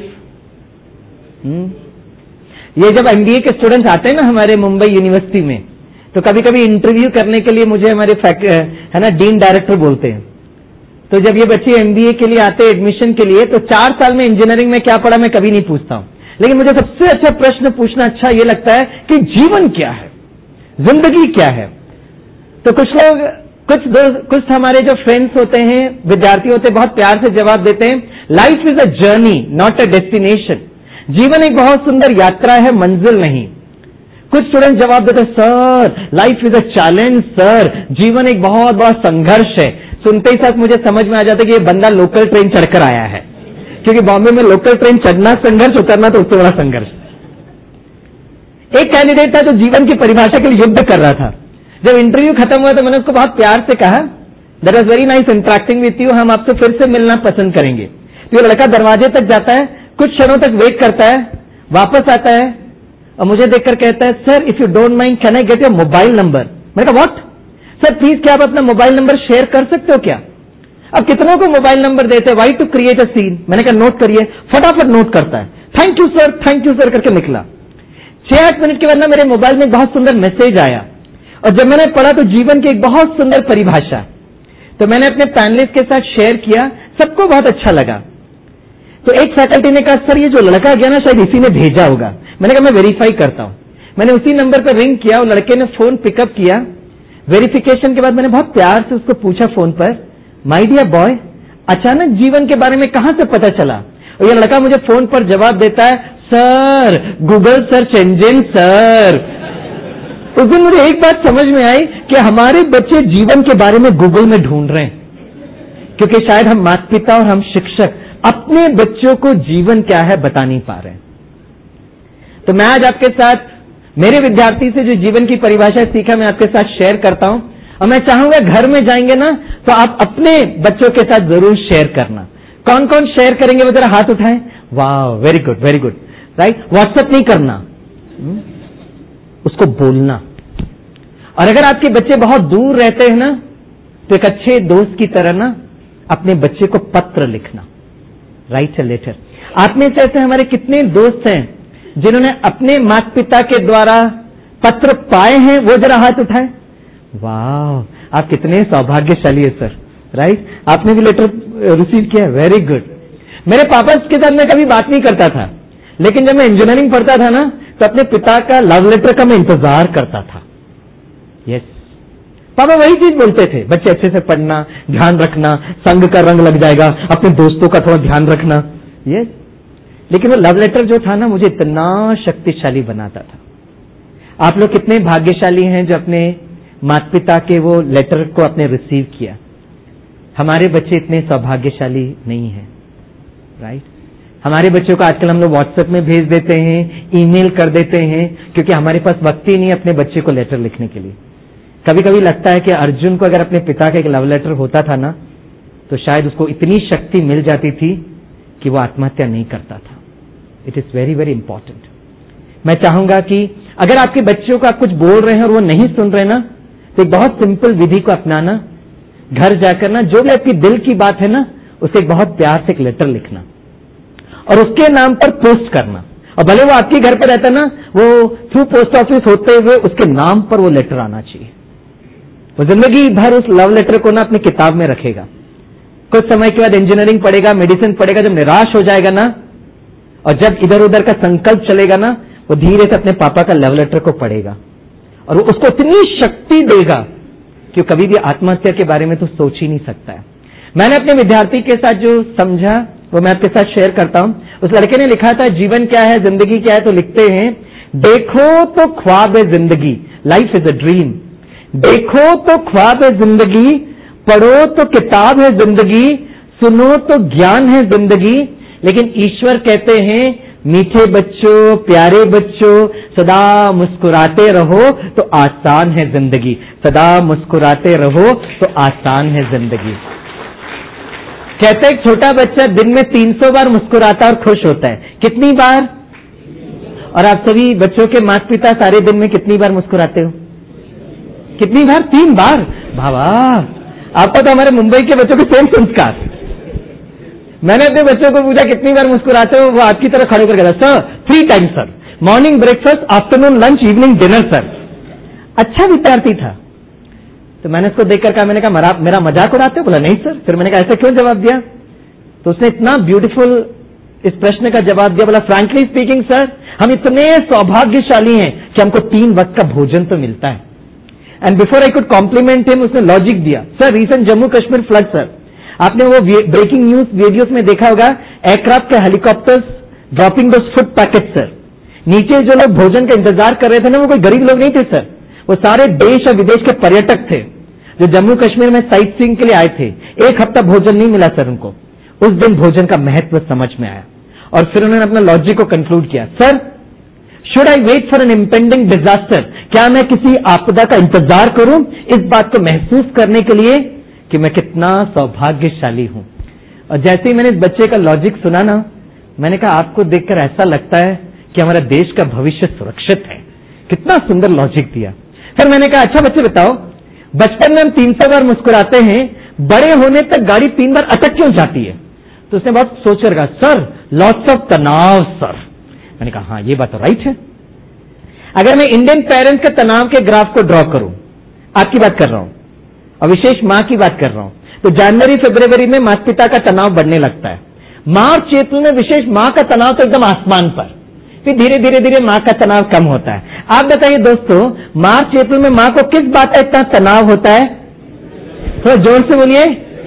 ये जब एमबीए के स्टूडेंट्स आते हैं ना हमारे मुंबई यूनिवर्सिटी में, तो कभी कभी इंटरव्यू करने के लिए मुझे हमारे है ना डीन डायरेक्टर बोलते हैं। तो जब ये बच्चे एमबीए के लिए आते हैं एडमिशन के लिए, तो 4 साल में इंजीनियरिंग में क्या पढ़ा मैं कभी नहीं पूछता हूं, लेकिन मुझे सबसे अच्छा प्रश्न पूछना अच्छा ये लगता है कि जीवन क्या है, जिंदगी क्या है। तो कुछ लोग, कुछ हमारे जो फ्रेंड्स होते हैं, विद्यार्थी होते हैं, बहुत प्यार से जवाब देते हैं, life is a journey not a destination. जीवन एक बहुत सुंदर यात्रा है, मंजिल नहीं। कुछ स्टूडेंट जवाब देते हैं, sir life is a challenge, sir जीवन एक बहुत बड़ा संघर्ष है। सुनते ही साथ मुझे समझ में आ जाता है कि ये बंदा लोकल ट्रेन चढ़कर आया है, क्योंकि बॉम्बे में लोकल ट्रेन चढ़ना संघर्ष, उतरना तो उससे बड़ा संघर्ष। एक कैंडिडेट था जो जीवन की परिभाषा के लिए युद्ध कर रहा था। जब इंटरव्यू खत्म हुआ तो मैंने उसको बहुत प्यार से कहा, that was very nice interacting with you, हम आपसे फिर से मिलना पसंद करेंगे। तो ये लड़का दरवाजे तक जाता है, कुछ क्षणों तक वेट करता है, वापस आता है और मुझे देखकर कहता है, sir if you don't mind can I get your mobile number? मैंने कहा व्हाट? सर प्लीज क्या आप अपना मोबाइल नंबर शेयर कर सकते हो क्या? अब कितनों को मोबाइल नंबर देते हैं, why to create a scene. मैंने कहा नोट करिए, फटाफट नोट करता है, थैंक यू सर करके निकला। 6-8 मिनट के बाद ना मेरे मोबाइल में एक बहुत सुंदर मैसेज आया, और जब मैंने पढ़ा तो जीवन की एक बहुत सुंदर परिभाषा, तो मैंने अपने पैनलिस्ट के साथ शेयर किया, सबको बहुत अच्छा लगा। तो एक फैकल्टी ने कहा, सर ये जो लड़का गया ना शायद इसी ने भेजा होगा। मैंने कहा मैं वेरीफाई करता हूं। मैंने उसी नंबर पर रिंग किया, और लड़के ने फोन पिकअप किया। वेरिफिकेशन के बाद मैंने बहुत प्यार से उसको पूछा फोन पर, माय डियर बॉय, अचानक जीवन के बारे में कहां से पता चला? और ये लड़का मुझे फोन पर जवाब देता है, sir Google search engine sir. उस दिन मुझे एक बात समझ में आई कि हमारे बच्चे जीवन के बारे में गूगल में ढूंढ रहे हैं, क्योंकि शायद हम माता पिता और हम शिक्षक अपने बच्चों को जीवन क्या है बता नहीं पा रहे हैं। तो मैं आज आपके साथ मेरे विद्यार्थी से जो जीवन की परिभाषा सीखा मैं आपके साथ शेयर करता हूं, और मैं चाहूंगा घर में जाएंगे ना तो आप अपने बच्चों के साथ जरूर शेयर करना। कौन कौन शेयर करेंगे वो जरा हाथ उठाएं। वाह, very good very good, right. WhatsApp नहीं करना, उसको बोलना। और अगर आपके बच्चे बहुत दूर रहते हैं ना, तो एक अच्छे दोस्त की तरह ना अपने बच्चे को पत्र लिखना, राइट अ लेटर। आप में से ऐसे हमारे कितने दोस्त हैं जिन्होंने अपने माता पिता के द्वारा पत्र पाए हैं? वो जरा हाथ उठाएं। वाह, आप कितने सौभाग्यशाली है सर, राइट। आपने भी लेटर रिसीव किया है, वेरी गुड। मेरे पापा के साथ मैं कभी बात नहीं करता था, लेकिन जब मैं इंजीनियरिंग पढ़ता था ना तो अपने पिता का लव लेटर का मैं इंतजार करता था। यस, पापा वही चीज बोलते थे, बच्चे अच्छे से पढ़ना, ध्यान रखना, संग का रंग लग जाएगा, अपने दोस्तों का थोड़ा ध्यान रखना। यस, लेकिन वो लव लेटर जो था ना मुझे इतना शक्तिशाली बनाता था। आप लोग कितने भाग्यशाली हैं जो अपने माता पिता के वो लेटर को आपने रिसीव किया। हमारे बच्चे इतने सौभाग्यशाली नहीं हैं, राइट। हमारे बच्चों को आजकल हम लोग व्हाट्सएप में भेज देते हैं, ईमेल कर देते हैं, क्योंकि हमारे पास वक्त ही नहीं अपने बच्चे को लेटर लिखने के लिए। कभी कभी लगता है कि अर्जुन को अगर अपने पिता का एक लव लेटर होता था ना तो शायद उसको इतनी शक्ति मिल जाती थी कि वो आत्महत्या नहीं करता था। It is very very important. मैं चाहूंगा कि अगर आपके बच्चों को आप कुछ बोल रहे हैं और वो नहीं सुन रहे ना, तो एक बहुत सिंपल विधि को अपनाना, घर जाकर ना जो भी आपकी दिल की बात है ना उसे एक बहुत प्यार से एक लेटर लिखना और उसके नाम पर पोस्ट करना। और भले वो आपके घर पर रहता ना, वो थ्रू पोस्ट ऑफिस होते हुए उसके नाम पर वो लेटर आना चाहिए। वो जिंदगी भर उस लव लेटर को ना अपनी किताब में रखेगा। कुछ समय के बाद इंजीनियरिंग पढ़ेगा, मेडिसिन पढ़ेगा, जब निराश हो जाएगा ना और जब इधर उधर का संकल्प चलेगा ना, वो धीरे से अपने पापा का लव लेटर को पढ़ेगा और वो उसको इतनी शक्ति देगा कि कभी भी आत्महत्या के बारे में तो सोच ही नहीं सकता है। मैंने अपने विद्यार्थी के साथ जो समझा वो मैं आपके साथ शेयर करता हूं। उस लड़के ने लिखा था, जीवन क्या है, जिंदगी क्या है, तो लिखते हैं, देखो तो ख्वाब है जिंदगी, लाइफ इज अ ड्रीम। देखो तो ख्वाब है जिंदगी, पढ़ो तो किताब है जिंदगी, सुनो तो ज्ञान है जिंदगी। लेकिन ईश्वर कहते हैं मीठे बच्चों, प्यारे बच्चों, सदा मुस्कुराते रहो तो आसान है जिंदगी। सदा मुस्कुराते रहो तो आसान है जिंदगी। कहते एक छोटा बच्चा दिन में 300 बार मुस्कुराता और खुश होता है। कितनी बार? और आप सभी बच्चों के माता पिता सारे दिन में कितनी बार मुस्कुराते हो? कितनी बार? 3 बार। भावा, आपको तो हमारे मुंबई के बच्चों के सेम संस्कार। मैंने अपने बच्चों को पूछा कितनी बार मुस्कुराते हो, वो आपकी तरह खड़े होकर कहता sir 3 times sir, morning breakfast, afternoon lunch, evening dinner sir. अच्छा विद्यार्थी था। तो मैंने उसको देखकर कहा, मैंने कहा मेरा मजाक उड़ाते हो? बोला नहीं सर। फिर मैंने कहा ऐसे क्यों जवाब दिया? तो उसने इतना ब्यूटीफुल इस प्रश्न का जवाब दिया, बोला फ्रैंकली स्पीकिंग सर, हम इतने सौभाग्यशाली हैं कि हमको 3 वक्त का भोजन तो मिलता है। And before I could compliment him, उसने लॉजिक दिया, sir recent Jammu Kashmir flood sir, आपने वो ब्रेकिंग न्यूज वीडियोस में देखा होगा, एयरक्राफ्ट के helicopters dropping those food packet sir. नीचे जो लोग भोजन का इंतजार कर रहे थे ना, वो कोई गरीब लोग नहीं थे सर, वो सारे देश और विदेश के पर्यटक थे जो जम्मू कश्मीर में साइट सीइंग के लिए आए थे। 1 हफ्ता भोजन नहीं मिला सर उनको। उस दिन भोजन का महत्व समझ में आया और फिर उन्होंने अपना लॉजिक को कंक्लूड किया, sir should I wait for an impending disaster, क्या मैं किसी आपदा का इंतजार करूं इस बात को महसूस करने के लिए कि मैं कितना सौभाग्यशाली हूं। और जैसे ही मैंने इस बच्चे का लॉजिक सुना ना, मैंने कहा आपको देखकर ऐसा लगता है कि हमारा देश का भविष्य सुरक्षित है। कितना सुंदर लॉजिक दिया। फिर मैंने कहा अच्छा बच्चे बताओ, बचपन में हम 300 बार मुस्कुराते हैं, बड़े होने तक गाड़ी 3 बार अटक क्यों जाती है? तो उसने बहुत सोचकर कहा, सर लॉट्स ऑफ तनाव सर। मैंने कहा हाँ ये बात तो राइट है। अगर मैं इंडियन पेरेंट्स के तनाव के ग्राफ को ड्रॉ करूं, आपकी बात कर रहा हूं और विशेष मां की बात कर रहा हूं, तो जनवरी फरवरी में माता पिता का तनाव बढ़ने लगता है। मार्च अप्रैल में विशेष मां का तनाव तो एकदम आसमान पर, फिर धीरे धीरे धीरे मां का तनाव कम होता है। आप बताइए दोस्तों, मार्च अप्रैल में मां को किस बात का इतना तनाव होता है? थोड़ा जोर से बोलिए।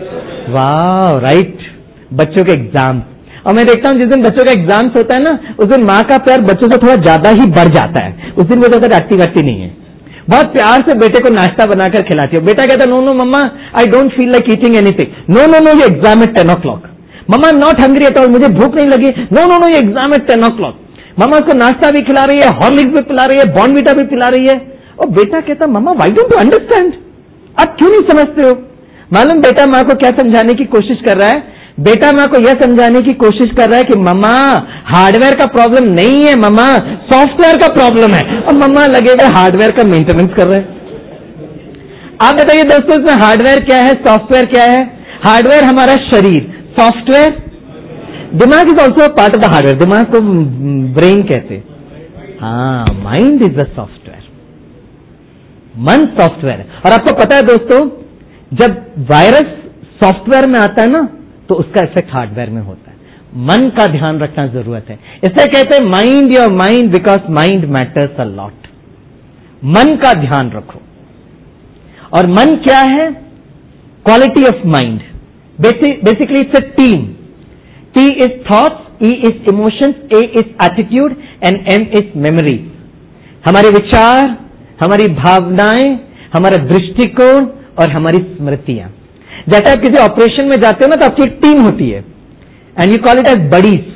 वाह राइट, बच्चों के एग्जाम। और मैं देखता हूं जिस दिन बच्चों का एग्जाम्स होता है ना, उस दिन मां का प्यार बच्चों से थोड़ा ज्यादा ही बढ़ जाता है। उस दिन वो ज्यादा डांटती वाटती नहीं है, बहुत प्यार से बेटे को नाश्ता बनाकर खिलाती हो। बेटा कहता no no mama I don't feel like eating anything. No no no ये exam at 10 o'clock। Mama not hungry at all, मुझे भूख नहीं लगी। नो नो नो ये एग्जाम एट 10 o'clock। मम्मा उसको नाश्ता भी खिला रही है, हॉर्लिक्स भी पिला रही है, बॉर्नविटा भी पिला रही है। और बेटा कहता mama why don't you understand, आप क्यों नहीं समझते हो? मालूम बेटा मां को क्या समझाने की कोशिश कर रहा है? बेटा मां को यह समझाने की कोशिश कर रहा है कि मम्मा हार्डवेयर का प्रॉब्लम नहीं है, मम्मा सॉफ्टवेयर का प्रॉब्लम है। और मम्मा लगे हुए हार्डवेयर का मेंटेनेंस कर रहे हैं। आप बताइए दोस्तों, इसमें हार्डवेयर क्या है, सॉफ्टवेयर क्या है? हार्डवेयर हमारा शरीर, सॉफ्टवेयर दिमाग is also part of the hardware. दिमाग को ब्रेन कहते हैं। हाँ, माइंड इज द सॉफ्टवेयर, मन सॉफ्टवेयर है। और आपको पता है दोस्तों, जब वायरस सॉफ्टवेयर में आता है ना, तो उसका इफेक्ट हार्डवेयर में होता है। मन का ध्यान रखना जरूरत है। इसलिए कहते हैं mind your mind because mind matters a lot. मन का ध्यान रखो। और मन क्या है? Quality of mind. Basically it's a team. T is thoughts, E is emotions, A is attitude and M is memory। हमारे विचार, हमारी भावनाएं, हमारा दृष्टिकोण और हमारी स्मृतियां। जैसे आप किसी ऑपरेशन में जाते हो ना, तो आपकी एक टीम होती है and you call it as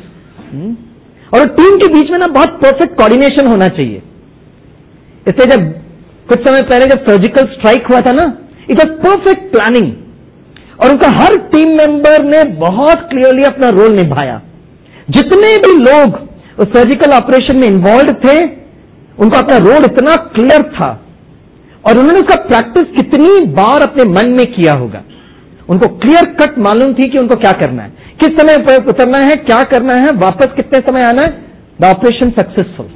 buddies. और टीम के बीच में ना बहुत परफेक्ट कोऑर्डिनेशन होना चाहिए। इसलिए जब कुछ समय पहले जब सर्जिकल स्ट्राइक हुआ था ना, इट वॉज परफेक्ट प्लानिंग और उनका हर टीम मेंबर ने बहुत क्लियरली अपना रोल निभाया। जितने भी लोग उस सर्जिकल ऑपरेशन में इन्वॉल्व थे, उनका अपना रोल इतना क्लियर था और उन्होंने उसका प्रैक्टिस कितनी बार अपने मन में किया होगा। उनको क्लियर कट मालूम थी कि उनको क्या करना है, किस समय उतरना है, क्या करना है, वापस कितने समय आना है। The operation successful.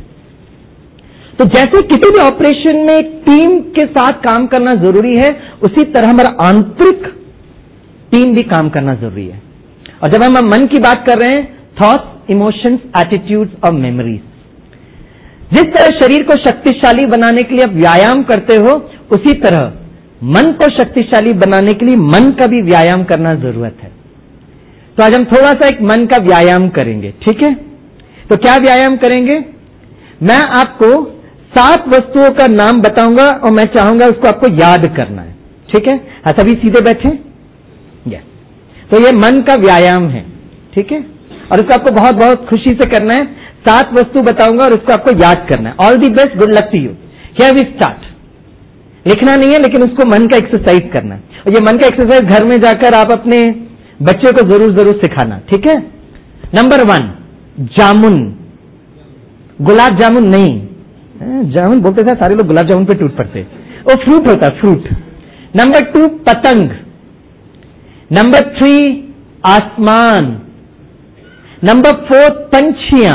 तो जैसे किसी भी ऑपरेशन में एक टीम के साथ काम करना जरूरी है, उसी तरह हमारा आंतरिक टीम भी काम करना जरूरी है। और जब हम मन की बात कर रहे हैं, थॉट्स, इमोशंस, एटीट्यूड्स और मेमोरीज। जिस तरह शरीर को शक्तिशाली बनाने के लिए आप व्यायाम करते हो, उसी तरह मन को शक्तिशाली बनाने के लिए मन का भी व्यायाम करना जरूरत है। तो आज हम थोड़ा सा एक मन का व्यायाम करेंगे, ठीक है? तो क्या व्यायाम करेंगे? मैं आपको 7 वस्तुओं का नाम बताऊंगा और मैं चाहूंगा उसको आपको याद करना है, ठीक है? हाँ, सभी सीधे बैठे? यस। तो ये मन का व्यायाम है, ठीक है? और इसको आपको बहुत बहुत खुशी से करना है। 7 वस्तु बताऊंगा और इसको आपको याद करना है। All the best, good luck to you. Here we start. लिखना नहीं है, लेकिन उसको मन का एक्सरसाइज करना है। और ये मन का एक्सरसाइज घर में जाकर आप अपने बच्चे को जरूर जरूर सिखाना, ठीक है? नंबर 1, जामुन। गुलाब जामुन नहीं, जामुन बोलते थे सारे लोग, गुलाब जामुन पे टूट पड़ते। वो फ्रूट होता, फ्रूट। नंबर 2, पतंग। नंबर 3, आसमान। नंबर 4, पंछियां।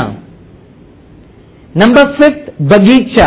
नंबर 5, बगीचा।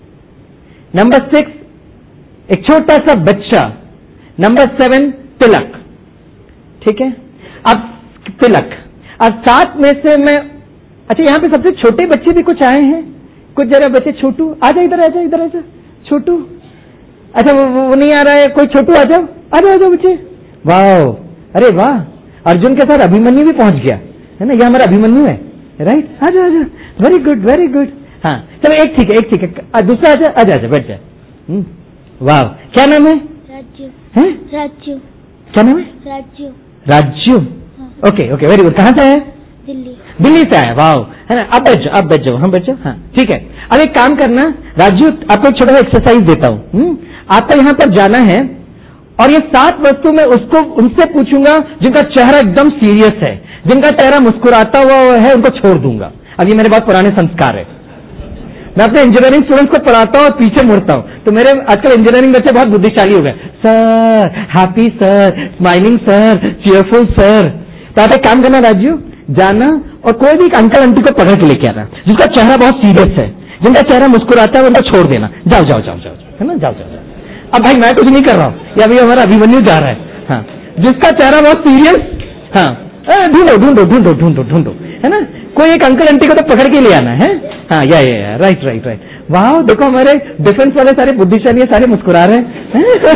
नंबर 6, एक छोटा सा बच्चा। नंबर 7, तिलक, ठीक है? अब तिलक। अब 7 में से मैं, अच्छा यहां पे सबसे छोटे बच्चे भी कुछ आए हैं? कुछ जरा बच्चे, छोटू आजा, इधर आजा, इधर आजा, छोटू। अच्छा वो नहीं आ रहा है कोई? छोटू आ जाओ, आ जाओ बच्चे। वाह, अरे वाह, अर्जुन के साथ अभिमन्यु भी पहुंच गया है ना? ये हमारा अभिमन्यु है, राइट? आजा आजा, वेरी गुड वेरी गुड। हाँ चलो, एक ठीक है, एक ठीक है। दूसरा आजा, आजा आजा, बैठ जा। वाह, क्या नाम है? राजू। हैं? राजू। क्या नाम है? Raju. Raju. Okay okay, very good. कहां से है? दिल्ली। दिल्ली से आया, वाह, है ना? अब बैठ जाओ, अब बैठ जाओ, हम बैठ जाओ। हाँ ठीक है। अब एक काम करना राजू, आपको एक छोटा सा एक्सरसाइज देता हूं। आपको यहां पर जाना है और ये 7 वस्तु में उसको उनसे पूछूंगा जिनका चेहरा एकदम सीरियस है, जिनका चेहरा मुस्कुराता हुआ है, उनको छोड़ दूंगा। अब ये मेरे बहुत पुराने संस्कार है। मैं अपने इंजीनियरिंग स्टूडेंट्स को पढ़ाता हूं और पीछे मुड़ता हूं, तो मेरे आजकल इंजीनियरिंग बच्चे बहुत बुद्धिशाली हो गए। Sir happy sir, smiling sir, cheerful sir. तो आप एक काम करना राजू, जाना और कोई भी अंकल आंटी को पकड़ के लेके आना जिसका चेहरा बहुत सीरियस है, जिनका चेहरा मुस्कुराता है, उनको छोड़ देना। जाओ जाओ जाओ जाओ, है ना? जाओ जाओ जाओ। अब भाई मैं कुछ नहीं कर रहा हूं, ये अभी हमारा अभिमन्यु जा रहा है। हाँ, जिसका चेहरा बहुत सीरियस, हाँ ढूंढो ढूंढो ढूंढो ढूंढो ढूंढो, है ना? कोई एक अंकल आंटी को तो पकड़ के ले आना है। हाँ या राइट राइट राइट। वाह, देखो हमारे डिफेंस वाले सारे बुद्धिशाली, सारे मुस्कुरा रहे हैं।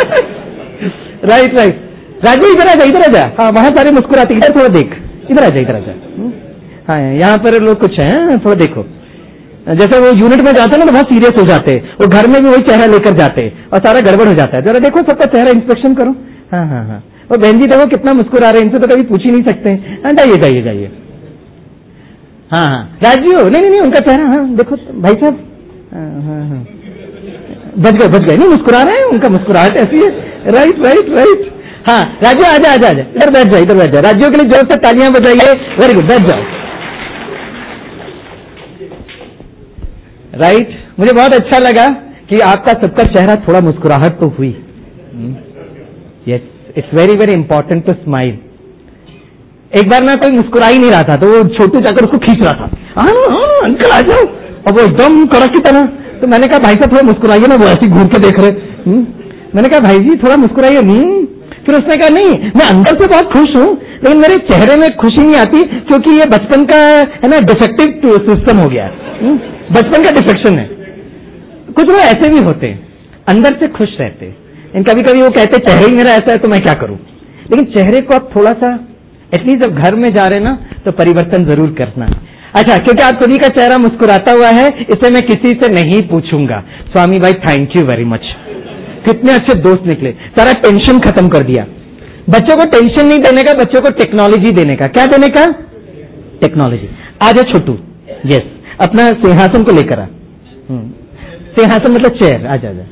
Right right. राजू इधर आ जा, इधर आ जा। हाँ वहां सारे मुस्कुराते, इधर थोड़ा देख, इधर आ जा, इधर आ जा। हाँ यहाँ पर लोग कुछ हैं, थोड़ा देखो। जैसे वो यूनिट में जाते हैं ना तो बहुत सीरियस हो जाते हैं, वो घर में भी वही चेहरा लेकर जाते हैं और सारा गड़बड़ हो जाता है। जरा देखो सबका चेहरा इंस्पेक्शन करो। हाँ हाँ हाँ, और बहन जी देखो कितना मुस्कुरा रहे हैं, इनसे तो कभी पूछ ही नहीं सकते। हाँ जाइए जाइए जाइए। हाँ हाँ राजू, नहीं नहीं नहीं, उनका चेहरा, हाँ देखो भाई साहब, हाँ हाँ बच गए, नहीं मुस्कुरा रहे हैं, उनका मुस्कुराहट ऐसी है। Right right right. हाँ राजू आजा आजा आजा, इधर बैठ जाओ, इधर बैठ जाओ। राजू के लिए जोर से तालियां बजाइए। वेरी गुड, बैठ जाओ। राइट, मुझे बहुत अच्छा लगा कि आपका सबका चेहरा थोड़ा मुस्कुराहट तो हुई। Yes, it's very very important to smile. एक बार ना कोई मुस्कुरा ही नहीं रहा था, तो वो छोटू जाकर उसको खींच रहा था। अंकल आ जाओ, और वो एकदम कड़क की तरह। तो मैंने कहा भाई साहब थोड़ा मुस्कुराइए ना, वो ऐसे घूर के देख रहे। मैंने कहा भाई जी थोड़ा मुस्कुराइए। फिर उसने कहा नहीं, मैं अंदर से बहुत खुश हूं, लेकिन मेरे चेहरे में खुशी नहीं आती, क्योंकि ये बचपन का है ना डिफेक्टिव सिस्टम हो गया है, बचपन का डिफेक्शन है। कुछ लोग ऐसे भी होते हैं, अंदर से खुश रहते हैं। कभी कभी वो कहते चेहरे ही मेरा ऐसा है तो मैं क्या करूं। लेकिन चेहरे को आप थोड़ा सा, एटलीस्ट जब घर में जा रहे ना, तो परिवर्तन जरूर करना। अच्छा, क्योंकि आप सभी का चेहरा मुस्कुराता हुआ है, इसे मैं किसी से नहीं पूछूंगा। स्वामी भाई थैंक यू वेरी मच, कितने अच्छे दोस्त निकले, सारा टेंशन खत्म कर दिया। बच्चों को टेंशन नहीं देने का, बच्चों को टेक्नोलॉजी देने का। क्या देने का? टेक्नोलॉजी। आजा छोटू, यस, अपना सिंहासन को लेकर आ। सिंहासन मतलब चेयर, आजा आजा।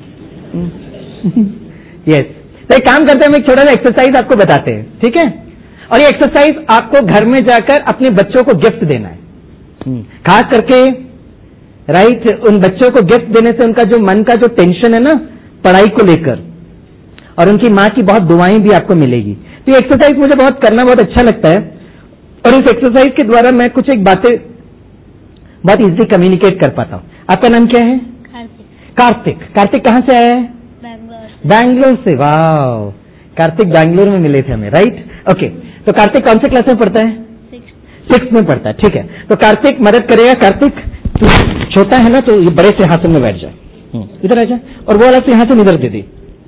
यस, तो एक काम करते हैं, हम एक छोटा सा एक्सरसाइज आपको बताते हैं, ठीक है? और ये एक्सरसाइज आपको घर में जाकर अपने बच्चों को गिफ्ट देना है। खास करके राइट, उन बच्चों को गिफ्ट देने से उनका जो मन का जो टेंशन है ना पढ़ाई को लेकर, और उनकी माँ की बहुत दुआएं भी आपको मिलेगी। तो ये एक्सरसाइज मुझे बहुत करना बहुत अच्छा लगता है, और इस एक्सरसाइज के द्वारा मैं कुछ एक बातें बहुत इजीली कम्युनिकेट कर पाता हूं। आपका नाम क्या है? कार्तिक। कार्तिक कहां से आया है? बैंगलोर से। वाह, कार्तिक बैंगलोर में मिले थे हमें, राइट? ओके, तो कार्तिक कौन से क्लास में पढ़ता है? 6th में पढ़ता है, ठीक है। तो कार्तिक मदद करेगा। कार्तिक छोटा है ना, तो ये बड़े सिंहासन में बैठ जाए, इधर आ जाए, और वो वाला सिंहासन इधर दे दी।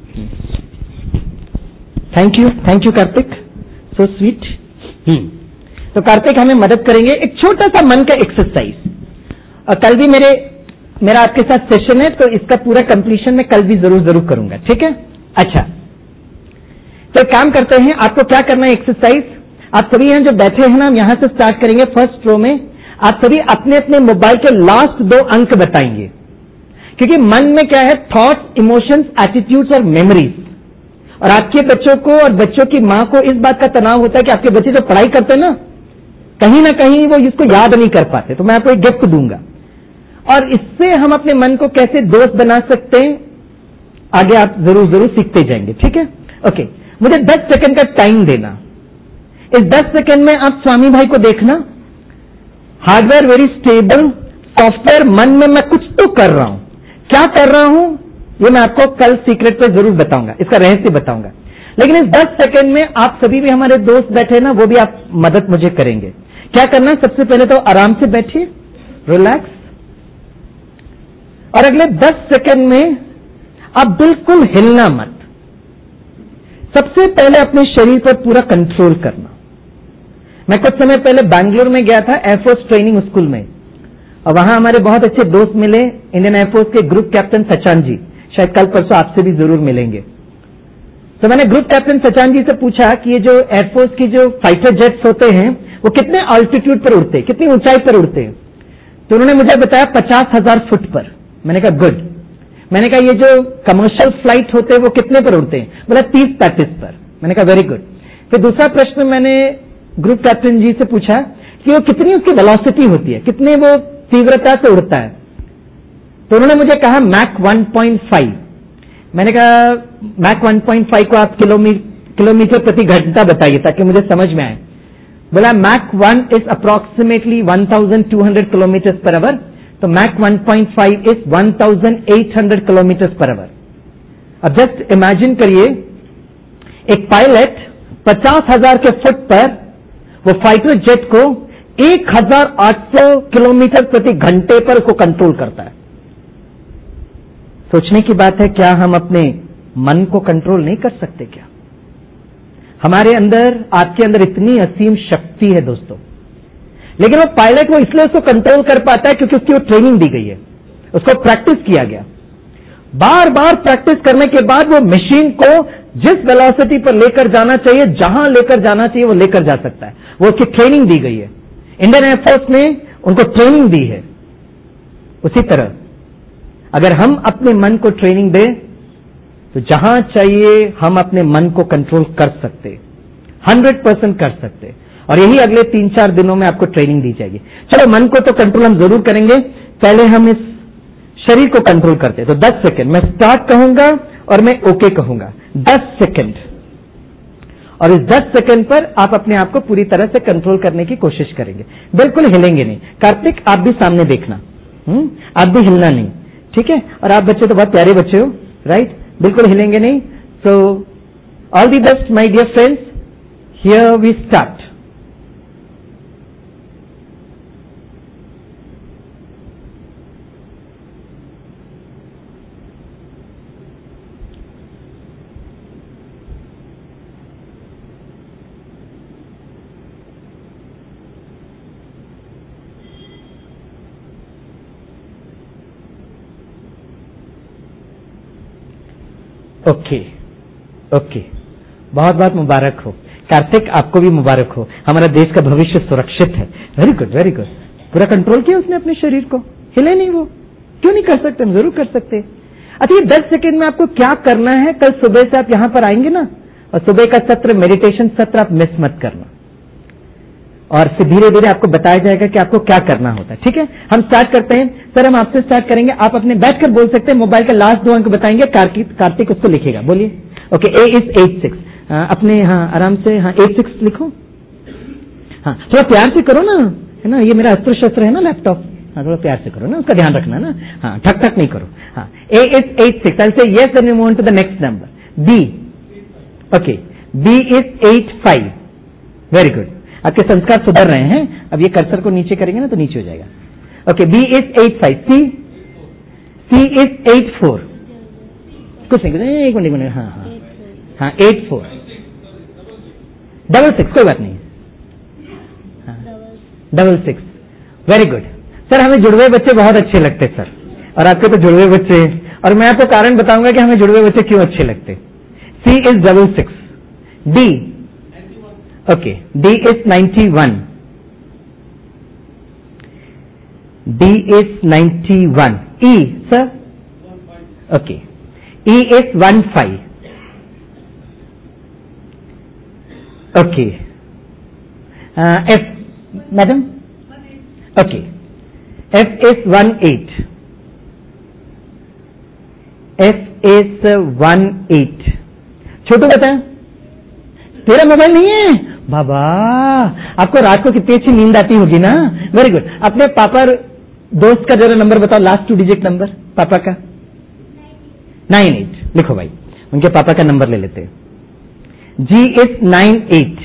Thank you Karthik, so sweet. तो कार्तिक हमें मदद करेंगे एक छोटा सा मन का एक्सरसाइज। और कल भी मेरे मेरा आपके साथ सेशन है, तो इसका पूरा कंप्लीशन मैं कल भी जरूर करूंगा, ठीक है? अच्छा, तो काम करते हैं। आपको क्या करना है एक्सरसाइज, आप सभी यहां जो बैठे हैं ना, हम यहां से स्टार्ट करेंगे फर्स्ट रो में। आप सभी अपने अपने मोबाइल के लास्ट 2 अंक बताएंगे, क्योंकि मन में क्या है, थॉट्स, इमोशंस, एटीट्यूड्स और मेमोरीज। और आपके बच्चों को और बच्चों की मां को इस बात का तनाव होता है कि आपके बच्चे जो पढ़ाई करते हैं ना कहीं वो इसको याद नहीं कर पाते, तो मैं आपको एक गिफ्ट दूंगा। और इससे हम अपने मन को कैसे दोस्त बना सकते हैं, आगे आप जरूर सीखते जाएंगे, ठीक है? ओके, मुझे 10 सेकंड का टाइम देना। इस 10 सेकंड में आप स्वामी भाई को देखना, हार्डवेयर वेरी स्टेबल, सॉफ्टवेयर मन में मैं कुछ तो कर रहा हूं। क्या कर रहा हूं ये मैं आपको कल सीक्रेट पे जरूर बताऊंगा, इसका रहस्य बताऊंगा। लेकिन इस 10 सेकंड में आप सभी भी हमारे दोस्त बैठे ना, वो भी आप मदद मुझे करेंगे। क्या करना, सबसे पहले तो आराम से बैठिए, रिलैक्स, और अगले 10 सेकंड में आप बिल्कुल हिलना मत। सबसे पहले अपने शरीर पर पूरा कंट्रोल करना। मैं कुछ समय पहले बैंगलोर में गया था एयरफोर्स ट्रेनिंग स्कूल में, और वहां हमारे बहुत अच्छे दोस्त मिले, इंडियन एयरफोर्स के ग्रुप कैप्टन सचान जी, शायद कल परसों आपसे भी जरूर मिलेंगे। तो मैंने ग्रुप कैप्टन सचान जी से पूछा कि ये जो एयरफोर्स की जो फाइटर जेट्स होते हैं वो कितने अल्टीट्यूड पर उड़ते हैं, कितनी ऊंचाई पर उड़ते हैं? तो उन्होंने मुझे बताया 50,000 फुट पर। मैंने कहा गुड। मैंने कहा ये जो कमर्शियल फ्लाइट होते हैं वो कितने पर उड़ते हैं? बोला 30-35 पर। मैंने कहा वेरी गुड। फिर दूसरा प्रश्न मैंने ग्रुप कैप्टन जी से पूछा कि वो कितनी उसकी वेलोसिटी होती है, कितने वो तीव्रता से उड़ता है? तो उन्होंने मुझे कहा मैक 1.5। मैंने कहा मैक 1.5 को आप किलोमीटर प्रति घंटा बताइए ताकि मुझे समझ में आए। बोला Mach 1 is approximately 1200 kilometre per hour, तो Mach 1.5 is 1800 kilometre per hour. अब जस्ट इमेजिन करिए, एक पायलट 50,000 के फुट पर वो फाइटर जेट को 1800 किलोमीटर प्रति घंटे पर उसको कंट्रोल करता है। सोचने की बात है, क्या हम अपने मन को कंट्रोल नहीं कर सकते क्या? हमारे अंदर, आपके अंदर इतनी असीम शक्ति है दोस्तों, लेकिन वो पायलट वो इसलिए उसको कंट्रोल कर पाता है क्योंकि उसकी वो ट्रेनिंग दी गई है, उसको प्रैक्टिस किया गया। बार बार प्रैक्टिस करने के बाद वो मशीन को जिस वेलोसिटी पर लेकर जाना चाहिए, जहां लेकर जाना चाहिए वो लेकर जा सकता है, वो उसकी ट्रेनिंग दी गई है। इंडियन एयरफोर्स ने उनको ट्रेनिंग दी है। उसी तरह अगर हम अपने मन को ट्रेनिंग दें तो जहां चाहिए हम अपने मन को कंट्रोल कर सकते, 100% कर सकते। और यही अगले 3-4 दिनों में आपको ट्रेनिंग दी जाएगी। चलो, मन को तो कंट्रोल हम जरूर करेंगे, पहले हम इस शरीर को कंट्रोल करते। तो 10 सेकंड मैं स्टार्ट कहूंगा और मैं ओके कहूंगा, 10 सेकंड। और इस 10 सेकंड पर आप अपने आप को पूरी तरह से कंट्रोल करने की कोशिश करेंगे, बिल्कुल हिलेंगे नहीं। कार्तिक, आप भी सामने देखना, आप भी हिलना नहीं, ठीक है? और आप बच्चे तो बहुत प्यारे बच्चे हो, राइट? बिल्कुल हिलेंगे नहीं। So all the best my dear friends, here we start. Okay, बहुत बहुत मुबारक हो कार्तिक, आपको भी मुबारक हो। हमारा देश का भविष्य सुरक्षित है। Very good, very good. पूरा कंट्रोल किया उसने अपने शरीर को, हिले नहीं वो। क्यों नहीं कर सकते? हम जरूर कर सकते। अच्छा, ये 10 सेकंड में आपको क्या करना है, कल सुबह से आप यहां पर आएंगे ना, और सुबह का सत्र, मेडिटेशन सत्र आप मिस मत करना, और फिर धीरे धीरे आपको बताया जाएगा कि आपको क्या करना होता है, ठीक है? हम स्टार्ट करते हैं। सर, हम आपसे स्टार्ट करेंगे, आप अपने बैठकर बोल सकते हैं, मोबाइल के लास्ट 2 अंक बताएंगे, कार्तिक उसको लिखेगा। बोलिए। Okay, A is 86। अपने, हाँ, आराम से, हाँ, 86 लिखो। हाँ, थोड़ा प्यार से करो ना, है ना, ये मेरा अस्त्र शस्त्र है ना लैपटॉप। हाँ, थोड़ा प्यार से करो ना, उसका ध्यान रखना ना। हाँ, ठक ठक नहीं करो। हाँ, ए is 86। I say yes and you move on to the next number. B, okay, B is 85। Very good. आपके संस्कार सुधर रहे हैं। अब ये कर्सर को नीचे करेंगे ना तो नीचे हो जाएगा। Okay, B is 85। C is 84। कुछ नहीं, एक मिनट। हाँ हाँ हाँ, 84। 66, कोई बात नहीं। हाँ, 66। वेरी गुड सर, हमें जुड़वे बच्चे बहुत अच्छे लगते सर। और आपके तो जुड़वे बच्चे, और मैं आपको कारण बताऊंगा कि हमें जुड़वे बच्चे क्यों अच्छे लगते। C is 66, D, okay, D is 91, D is 91, E, sir, okay, E is 15, okay, F, madam, okay, F is 18, F is 18, छोटू बता, तेरा मोबाइल नहीं है बाबा, आपको रात को कितनी अच्छी नींद आती होगी ना, वेरी गुड। अपने पापा दोस्त का जरा नंबर बताओ, लास्ट 2 डिजिट नंबर पापा का। 98, लिखो भाई, उनके पापा का नंबर ले लेते हैं। G is 98,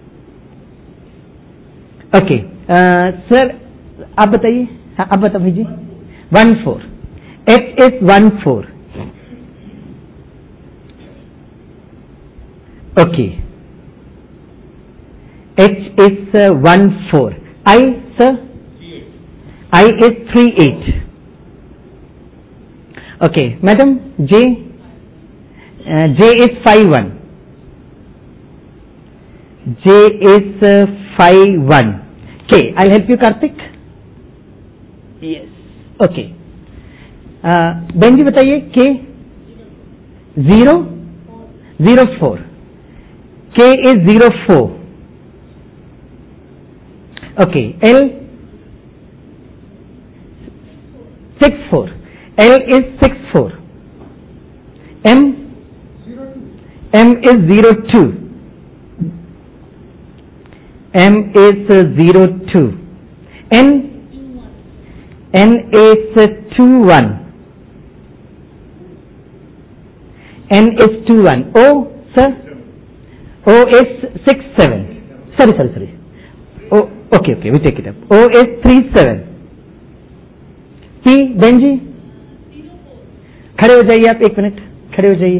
ओके सर आप बताइए, हाँ आप बताओ भाई जी। 14, H is 14, okay, H is 14, I sir, I is 38, okay madam, J, J is 51, J is 51, K, I'll help you Karthik, yes, okay, बहन जी बताइए K, 004, K is 04, okay, L 64, L is 64, M is 02, M is 02, N is 21, N is 21, O sir, O is 67, sorry, O, okay, we take it up, O is 37, P, बहन जी खड़े हो जाइए आप, 1 minute खड़े हो जाइए।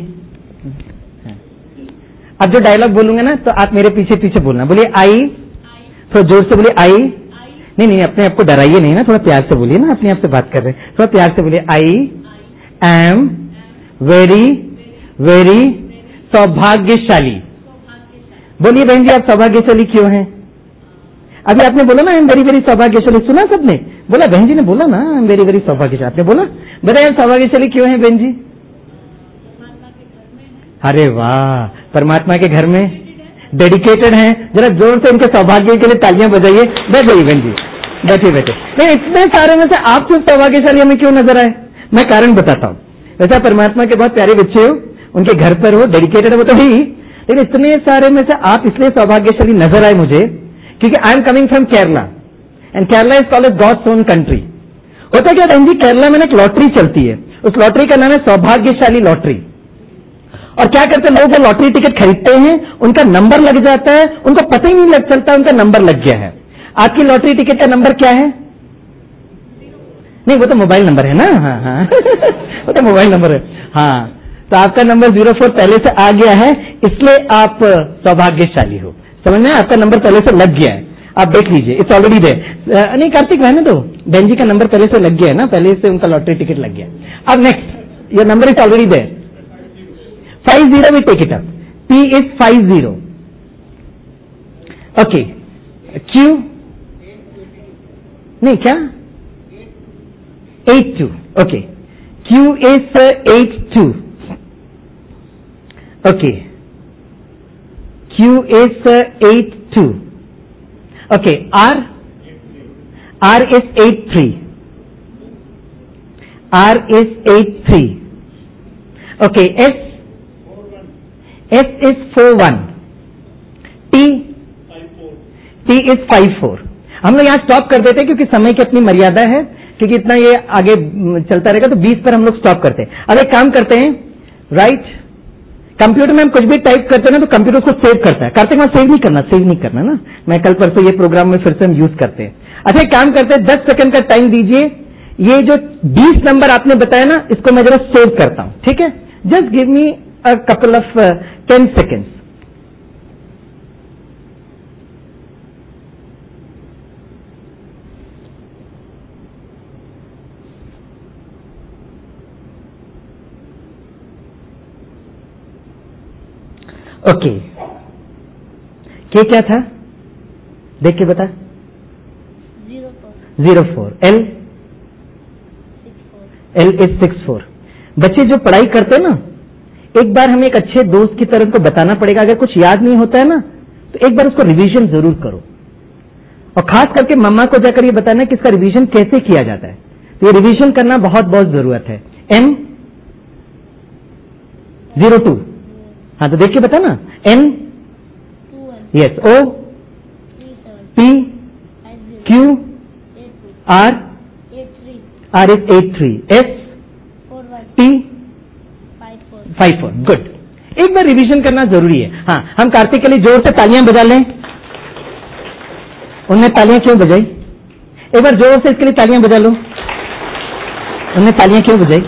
अब जो डायलॉग बोलूंगा ना तो आप मेरे पीछे पीछे बोलना, बोलिए आई, थोड़ा जोर से बोलिए आई, नहीं अपने आप को डराइए नहीं ना, थोड़ा प्यार से बोलिए ना, अपने आप से बात कर रहे हैं, थोड़ा प्यार से बोलिए, आई एम वेरी वेरी सौभाग्यशाली। बोलिए बहन जी आप सौभाग्यशाली क्यों हैं? अभी आपने बोला ना आई एम वेरी वेरी सौभाग्यशाली, सुना सबने? बोला बहन जी ने बोला ना आई एम वेरी वेरी सौभाग्यशाली, आपने बोला? बताइए आप सौभाग्यशाली क्यों हैं बहन जी? अरे वाह, परमात्मा के घर में डेडिकेटेड हैं। जरा जोर से इनके सौभाग्य के लिए तालियां बजाइए। बैठ जाइए बहन जी, बैठिए। नहीं इतने सारे में से आप क्यों सौभाग्यशाली हमें क्यों नजर आए? मैं कारण बताता हूँ। वैसा परमात्मा के बहुत प्यारे बच्चे हो, उनके घर पर हो, डेडिकेटेड हो तो ही, लेकिन इतने सारे में से आप इसलिए सौभाग्यशाली नजर आए मुझे क्योंकि I am coming from Kerala and Kerala is called God's own country. होता क्या बहन जी, केरला में एक लॉटरी चलती है, उस लॉटरी का नाम है सौभाग्यशाली लॉटरी। और क्या करते लोग वो लॉटरी टिकट खरीदते हैं, उनका नंबर लग जाता है, उनको पता ही नहीं लग चलता उनका नंबर लग गया है। आपकी लॉटरी टिकट का नंबर क्या है? नहीं वो तो मोबाइल नंबर है ना, हाँ वो तो मोबाइल नंबर है। हाँ तो आपका नंबर 04 पहले से आ गया है, इसलिए आप सौभाग्यशाली हो। समझ में? आपका नंबर पहले से लग गया है, आप देख लीजिए, इट्स ऑलरेडी देयर। नहीं कार्तिक बहन तो बहन जी का नंबर पहले से लग गया है ना, पहले से उनका लॉटरी टिकट लग गया। अब next, your number is already there. 50 we take it up. P is 50. Okay. Q नहीं क्या? 82. Okay. Q is 82. Okay. Q is 82. Okay. R is 83. R is 83. Okay. S is 41. T is 54. हम लोग यहाँ stop कर देते हैं क्योंकि समय की अपनी मर्यादा है, क्योंकि इतना ये आगे चलता रहेगा तो 20 पर हम लोग स्टॉप करते हैं। अब एक काम करते हैं, राइट, कंप्यूटर में हम कुछ भी टाइप करते हैं ना तो कंप्यूटर उसको सेव करता है। कार्तिक वहां सेव नहीं करना ना, मैं कल परसों ये प्रोग्राम में फिर से हम यूज करते हैं। अच्छा एक काम करते हैं, 10 सेकंड का टाइम दीजिए, ये जो 20 नंबर आपने बताया ना इसको मैं जरा सेव करता हूं, ठीक है? Just give me a couple of 10 seconds. Okay, K क्या था? देख के बता। 04। L is 64। बच्चे जो पढ़ाई करते हैं ना, एक बार हमें एक अच्छे दोस्त की तरफ को बताना पड़ेगा। अगर कुछ याद नहीं होता है ना, तो एक बार उसको रिवीजन जरूर करो, और खास करके मम्मा को जाकर ये बताना कि इसका रिवीजन कैसे किया जाता है। तो ये रिवीजन करना बहुत बहुत जरूरत है। M 02, हाँ तो देख के बता ना। N, यस। O, P, Q, R is 83, S, T 54। Good, एक बार रिवीजन करना जरूरी है। हाँ, हम कार्तिक के लिए जोर से तालियां बजा लें। उनने तालियां क्यों बजाई? एक बार जोर से इसके लिए तालियां बजा लो। उनने तालियां क्यों बजाई?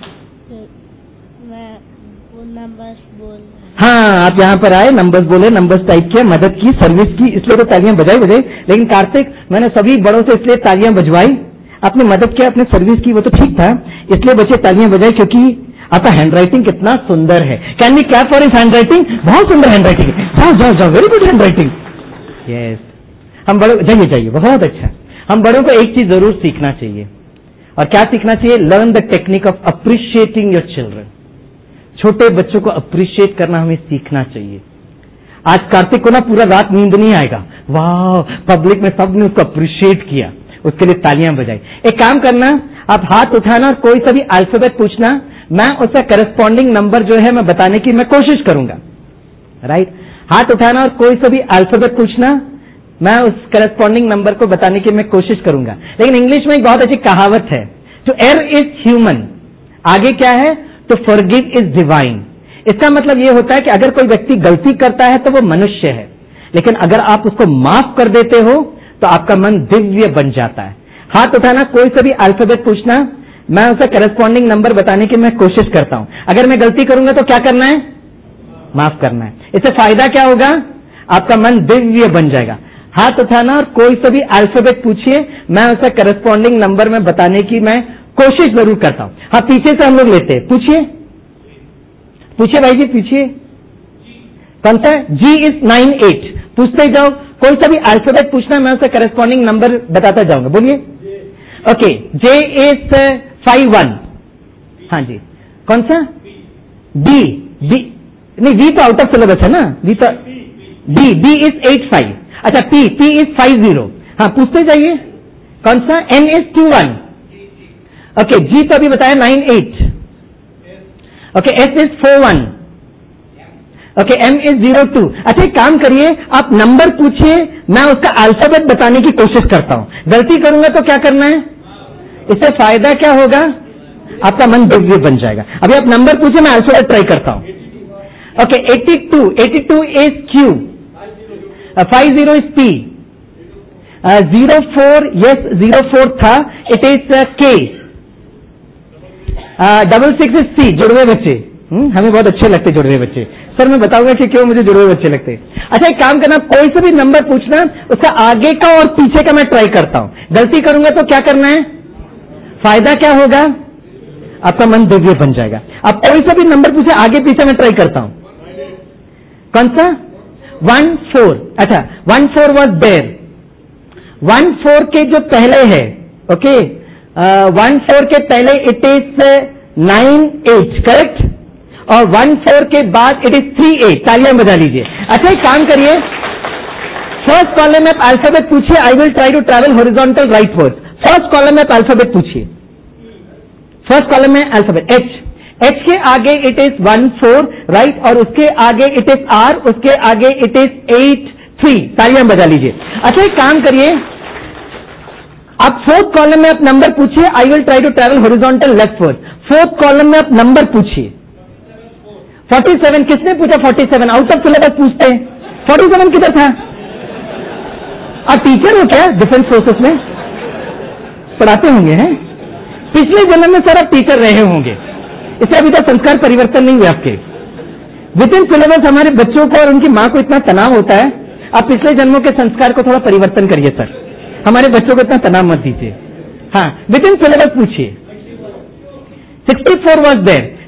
मैं वो नंबर्स बोल। हाँ, आप यहाँ पर आए, नंबर्स बोले, नंबर्स टाइप किया, मदद की, सर्विस की, इसलिए तो तालियां बजाई। लेकिन कार्तिक, मैंने सभी बड़ों से इसलिए तालियां बजवाई, आपने मदद किया, आपने सर्विस की, वो तो ठीक था, इसलिए बच्चे तालियां बजाए क्योंकि आपका हैंडराइटिंग कितना सुंदर है। Can we clap for his handwriting? बहुत सुंदर हैंडराइटिंग है। जाओ जाओ जाओ, वेरी गुड हैंडराइटिंग। यस, हम बड़ों, जाइए, बहुत अच्छा। हम बड़ों को एक चीज जरूर सीखना चाहिए, और क्या सीखना चाहिए? Learn the technique of appreciating your children. छोटे बच्चों को अप्रिशिएट करना हमें सीखना चाहिए। आज कार्तिक को ना पूरा रात नींद नहीं आएगा। वाह, पब्लिक में सबने उसको अप्रिशिएट किया, उसके लिए तालियां बजाई। एक काम करना, आप हाथ उठाना और कोई सा भी अल्फाबेट पूछना, मैं उसका करस्पॉन्डिंग नंबर जो है मैं बताने की मैं कोशिश करूंगा। राइट, हाथ उठाना और कोई सा भी अल्फाबेट पूछना, मैं उस करस्पॉन्डिंग नंबर को बताने की मैं कोशिश करूंगा। लेकिन इंग्लिश में एक बहुत अच्छी कहावत है, टू एरर इज ह्यूमन, आगे क्या है? To forgive is divine. इसका मतलब यह होता है कि अगर कोई व्यक्ति गलती करता है तो वो मनुष्य है, लेकिन अगर आप उसको माफ कर देते हो तो आपका मन दिव्य बन जाता है। हाथ उठाना, कोई सा भी अल्फाबेट पूछना, मैं उसका करस्पॉन्डिंग नंबर बताने की मैं कोशिश करता हूं। अगर मैं गलती करूंगा तो क्या करना है? माफ करना है। इससे फायदा क्या होगा? आपका मन दिव्य बन जाएगा। हाथ उठाना और कोई सा भी अल्फाबेट पूछिए, मैं उसका करस्पॉन्डिंग नंबर में बताने की मैं कोशिश जरूर करता हूं। हाँ, पीछे से हम लोग लेते हैं। पूछिए भाई जी, पूछिए। कौन सा? G is 98। पूछते जाओ, कोई सा भी अल्फाबेट पूछना, मैं उसका करस्पॉन्डिंग नंबर बताता जाऊंगा। बोलिए। Okay, J is 51। हाँ जी, कौन सा? B नहीं, V तो आउट ऑफ सिलेबस है ना, V तो B इज 85। अच्छा, P इज 50। हाँ, पूछते जाइए। कौन सा? N is 21। ओके, G तो अभी बताया 98। Okay, S is 41। Okay, M is 02। अच्छा, एक काम करिए, आप नंबर पूछिए, मैं उसका अल्फाबेट बताने की कोशिश करता हूं। गलती करूंगा तो क्या करना है? इससे फायदा क्या होगा? आपका मन दिव्य बन जाएगा। अभी आप नंबर पूछिए, मैं अल्फाबेट ट्राई करता हूं। Okay, 82 is Q, 50 is P, 04, yes 04 था, it is K, 66 is C। जुड़वे बच्चे, हमें बहुत अच्छे लगते जुड़वे बच्चे। सर मैं बताऊंगा कि क्यों मुझे जुड़वे बच्चे लगते। अच्छा, एक काम करना, कोई से भी नंबर पूछना, उसका आगे का और पीछे का मैं ट्राई करता हूं। गलती करूंगा तो क्या करना है? फायदा क्या होगा? आपका मन दिव्य बन जाएगा। अब कोई सा भी नंबर पूछे, आगे पीछे मैं ट्राई करता हूं। कौन सा? 14। अच्छा, 14 वॉज देयर। 14 के जो पहले है, ओके, 14 के पहले इट इज 98, करेक्ट, और 14 के बाद इट इज 38। तालियां बजा लीजिए। अच्छा, एक काम करिए, फर्स्ट कॉलम में अल्फाबेट पूछिए, I will try to travel horizontal rightward. First column में अल्फाबेट पूछिए। फर्स्ट कॉलम में अल्फाबेट H के आगे इट इज 14, राइट, और उसके आगे इट इज R, उसके आगे इट इज 83। तालियां बजा लीजिए। अच्छा, एक काम करिए, आप फोर्थ कॉलम में आप नंबर पूछिए, I will try to travel horizontal leftward. Fourth column में आप नंबर पूछिए। 47, किसने पूछा 47? आउट ऑफ सिलेबस पूछते हैं। 47 किधर था? आप टीचर हो क्या? डिफेंस फोर्सेस में पढ़ाते होंगे हैं? पिछले जन्म में सर आप टीचर रहे होंगे, इससे अभी तक संस्कार परिवर्तन नहीं हुए आपके। विद इन सिलेबस हमारे बच्चों को और उनकी मां को इतना तनाव होता है, आप पिछले जन्मों के संस्कार को थोड़ा परिवर्तन करिए सर, हमारे बच्चों को इतना तनाव मत दीजिए। हाँ, विद इन सिलेबस पूछिए। 64 वॉज देयर।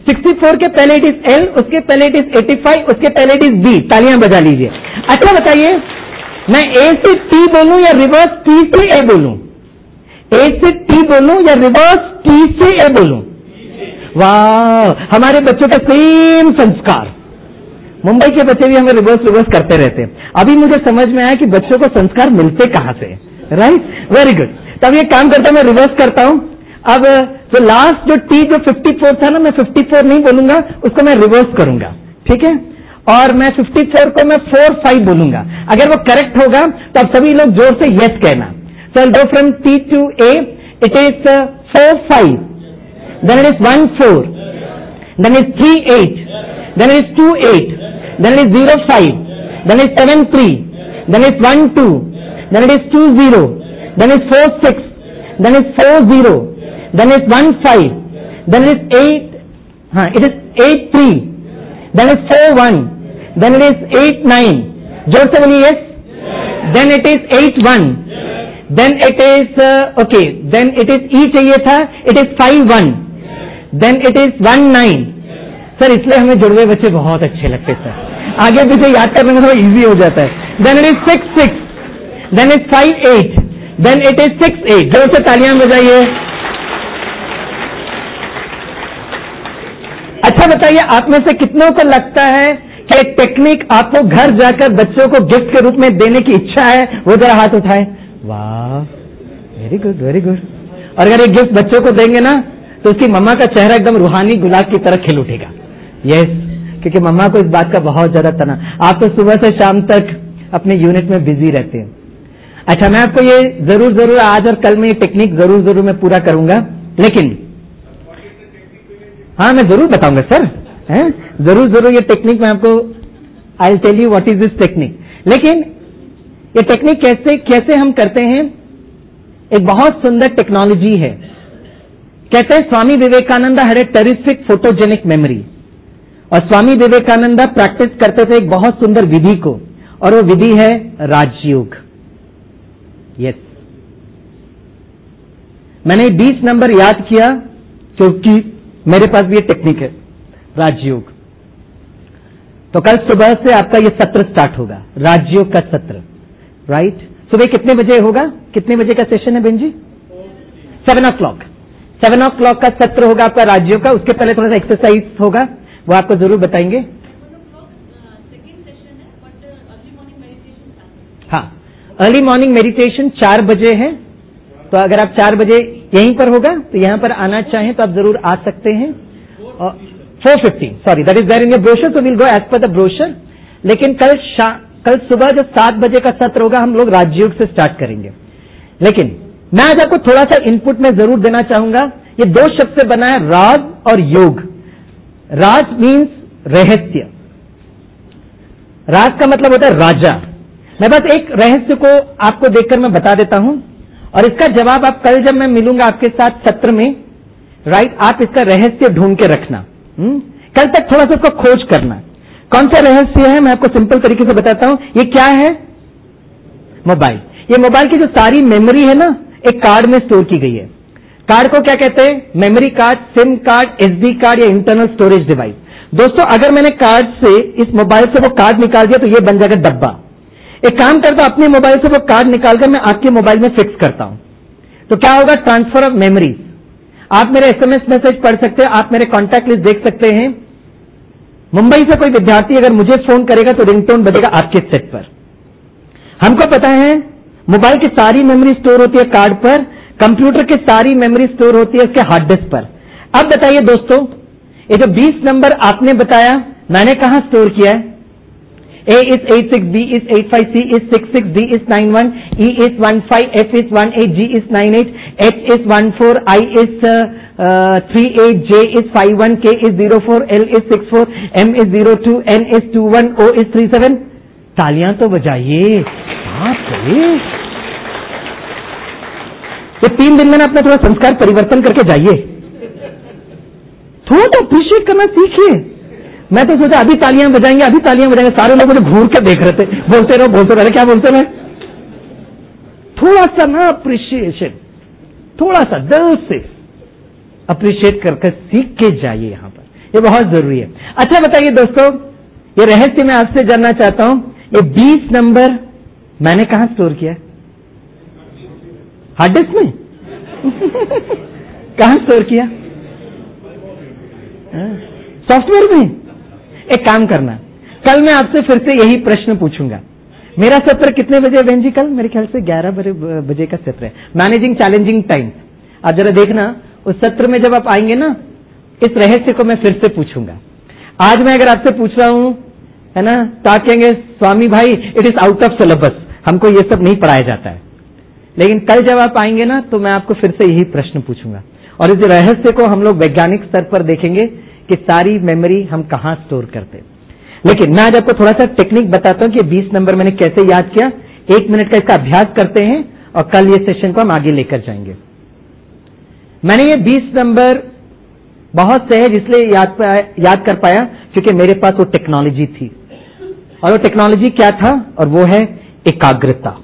64 के पहले इट इज L, उसके पहले इट इज 85, उसके पहले इट इज B। तालियां बजा लीजिए। अच्छा बताइए, मैं A से T बोलूं या रिवर्स T से A बोलूं? A से T बोलूं या रिवर्स T से A बोलूं? वाह, हमारे बच्चों का सेम संस्कार। मुंबई के बच्चे भी हमें रिवर्स करते रहते हैं। अभी मुझे समझ में आया कि बच्चों को संस्कार मिलते कहां से, राइट? Very good. तब ये काम करता हूं, मैं रिवर्स करता हूं। अब जो लास्ट जो T जो 54 था ना, मैं 54 नहीं बोलूंगा, उसको मैं रिवर्स करूंगा, ठीक है? और मैं 54 को मैं 45 बोलूंगा। अगर वो करेक्ट होगा तो अब सभी लोग जोर से यस कहना। So I'll go from T to A. It is 45. Then it is 14. Then it is 38. Then it is 28. Then it is 05. Then it is 73. Then it is 12. Then it is 20. Then it is 46. Then it is 40. Then it is 15. Then it is 8. It is 83. Then it is 41. Then it is 89. जोर से बोलिए yes. Then it is 81. Then it is okay. Then it is E चाहिए था. It is 51. Then it is 19. Sir इसलिए हमें जुड़वे बच्चे बहुत अच्छे लगते सर, आगे पीछे याद करने में थोड़ा इजी हो जाता है। Then it is 66. Then it is 58. Then it is 68. जोर से तालियां बजाइए। अच्छा बताइए, आप में से कितनों को लगता है कि एक टेक्निक आपको घर जाकर बच्चों को गिफ्ट के रूप में देने की इच्छा है? वो जरा हाथ उठाए। वाह, वेरी गुड वेरी गुड। और अगर ये गिफ्ट बच्चों को देंगे ना तो उसकी मम्मा का चेहरा एकदम रूहानी गुलाब की तरह खिल उठेगा। यस, क्योंकि मम्मा को इस बात का बहुत ज्यादा तना। आप तो सुबह से शाम तक अपने यूनिट में बिजी रहते हैं। अच्छा, मैं आपको ये जरूर आज और कल में ये टेक्निक जरूर मैं पूरा करूंगा, लेकिन हाँ मैं जरूर बताऊंगा सर, जरूर ये टेक्निक मैं आपको, I will tell you what is this technique. लेकिन ये टेक्निक कैसे हम करते हैं, एक बहुत सुंदर टेक्नोलॉजी है। कहते हैं Swami Vivekananda had a terrific photogenic memory, और स्वामी विवेकानंदा प्रैक्टिस करते थे एक बहुत सुंदर विधि को, और वो विधि है राजयोग। यस, मैंने 20 नंबर याद किया क्योंकि मेरे पास भी ये टेक्निक है, राजयोग। तो कल सुबह से आपका ये सत्र स्टार्ट होगा, राजयोग का सत्र, राइट? सुबह कितने बजे होगा? कितने बजे का सेशन है बेन जी? 7 o'clock। 7 o'clock का सत्र होगा आपका राजयोग का। उसके पहले थोड़ा सा एक्सरसाइज होगा, वो आपको जरूर बताएंगे। हाँ, अर्ली मॉर्निंग मेडिटेशन 4 बजे है, तो अगर आप 4 बजे यहीं पर होगा तो यहां पर आना चाहें तो आप जरूर आ सकते हैं। 4:50, sorry, that is there in your brochure, so will go as per the brochure. लेकिन कल सुबह जो 7 बजे का सत्र होगा हम लोग राजयोग से स्टार्ट करेंगे। लेकिन मैं आज आपको थोड़ा सा इनपुट में जरूर देना चाहूंगा। ये 2 शब्द से बना है, राज और योग। राज मीन्स रहस्य, राज का मतलब होता है राजा। मैं बस एक रहस्य को आपको देखकर मैं बता देता हूं, और इसका जवाब आप कल जब मैं मिलूंगा आपके साथ सत्र में, राइट, आप इसका रहस्य ढूंढ के रखना। कल तक थोड़ा सा उसको खोज करना, कौन सा रहस्य है। मैं आपको सिंपल तरीके से बताता हूं। ये क्या है? मोबाइल। ये मोबाइल की जो सारी मेमोरी है ना, एक कार्ड में स्टोर की गई है। कार्ड को क्या कहते हैं? Memory card, SIM card, SD card या इंटरनल स्टोरेज डिवाइस। दोस्तों, अगर मैंने कार्ड से, इस मोबाइल से वो कार्ड निकाल दिया तो ये बन जाएगा डब्बा। एक काम करता हूं, अपने मोबाइल से वो कार्ड निकालकर मैं आपके मोबाइल में फिक्स करता हूं, तो क्या होगा? Transfer of memories. आप मेरे SMS मैसेज पढ़ सकते हैं, आप मेरे कॉन्टैक्ट लिस्ट देख सकते हैं। मुंबई से कोई विद्यार्थी अगर मुझे फोन करेगा तो रिंगटोन बजेगा आपके सेट पर। हमको पता है मोबाइल की सारी मेमोरी स्टोर होती है कार्ड पर, कंप्यूटर की सारी मेमोरी स्टोर होती है उसके हार्ड डिस्क पर। अब बताइए दोस्तों, ये जो 20 नंबर आपने बताया, मैंने कहां स्टोर किया है? A is 86, B is 85, C is 66, D is 91, E is 15, F is 18, G is 98, H is 14, I is 38, J is 51, K is 04, L is 64, M is 02, N is 21, O is 37। तालियां तो बजाइए। ये 3 दिन में ना अपना थोड़ा संस्कार परिवर्तन करके जाइए, थोड़ा अप्रिशिएट करना सीखिए। मैं तो सोचा अभी तालियां बजाएंगे, सारे लोग मुझे घूर के देख रहे थे, बोलते रहो, क्या बोलते रहे। थोड़ा सा ना अप्रिशिएशन, थोड़ा सा दिल से अप्रिशिएट करके सीख के जाइए। यहां पर ये बहुत जरूरी है। अच्छा बताइए दोस्तों, ये रहस्य मैं आपसे जानना चाहता हूं, ये 20 नंबर मैंने कहां स्टोर किया? हार्ड डिस्क में? कहां स्टोर किया? सॉफ्टवेयर में? एक काम करना, कल मैं आपसे फिर से यही प्रश्न पूछूंगा। मेरा सत्र कितने बजे है बहन जी? कल मेरे ख्याल से 11 बजे का सत्र है, मैनेजिंग चैलेंजिंग टाइम्स। आप जरा देखना, उस सत्र में जब आप आएंगे ना, इस रहस्य को मैं फिर से पूछूंगा। आज मैं अगर आपसे पूछ रहा हूं, है ना, तो आप कहेंगे स्वामी भाई it is out of syllabus, हमको ये सब नहीं पढ़ाया जाता है। लेकिन कल जब आप आएंगे ना, तो मैं आपको फिर से यही प्रश्न पूछूंगा, और इस रहस्य को हम लोग वैज्ञानिक स्तर पर देखेंगे कि सारी मेमोरी हम कहां स्टोर करते हैं। लेकिन मैं आज आपको थोड़ा सा टेक्निक बताता हूं कि 20 नंबर मैंने कैसे याद किया। 1 मिनट का इसका अभ्यास करते हैं और कल ये सेशन को हम आगे लेकर जाएंगे। मैंने ये 20 नंबर बहुत सहज इसलिए याद कर पाया क्योंकि मेरे पास वो टेक्नोलॉजी थी, और वो टेक्नोलॉजी क्या था? और वो है एकाग्रता।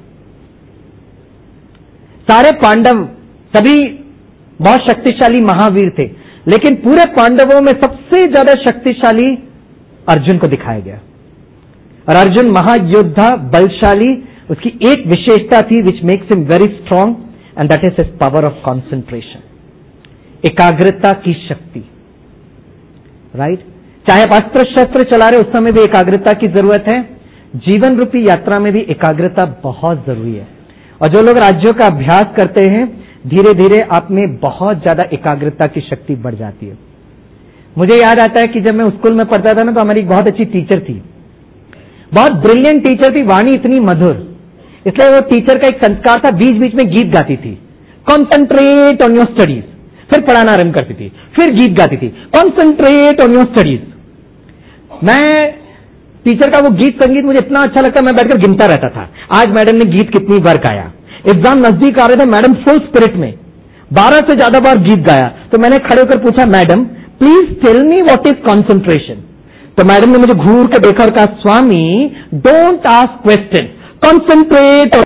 सारे पांडव सभी बहुत शक्तिशाली महावीर थे, लेकिन पूरे पांडवों में सबसे ज्यादा शक्तिशाली अर्जुन को दिखाया गया। और अर्जुन महायोद्धा, बलशाली, उसकी एक विशेषता थी which makes him very strong, and that is his power of concentration, एकाग्रता की शक्ति। राइट? चाहे आप अस्त्र शस्त्र चला रहे, उस समय भी एकाग्रता की जरूरत है। जीवन रूपी यात्रा में भी एकाग्रता बहुत जरूरी है। और जो लोग राज्यों का अभ्यास करते हैं, धीरे धीरे आप में बहुत ज्यादा एकाग्रता की शक्ति बढ़ जाती है। मुझे याद आता है कि जब मैं स्कूल में पढ़ता था ना, तो हमारी एक बहुत अच्छी टीचर थी, बहुत ब्रिलियंट टीचर थी, वाणी इतनी मधुर। इसलिए वो टीचर का एक संस्कार था, बीच बीच में गीत गाती थी, कॉन्सेंट्रेट ऑन योर स्टडीज। फिर पढ़ाना आरंभ करती थी, फिर गीत गाती थी, कॉन्सेंट्रेट ऑन योर स्टडीज। मैं टीचर का वो गीत संगीत मुझे इतना अच्छा लगता, मैं बैठकर गिनता रहता था, आज मैडम ने गीत कितनी बार गाया। एग्जाम नजदीक आ रहे थे, मैडम फुल स्पिरिट में 12 से ज्यादा बार गीत गाया। तो मैंने खड़े होकर पूछा, madam please tell me what is concentration. तो मैडम ने मुझे घूर के देखा और कहा, Swami don't ask question, concentrate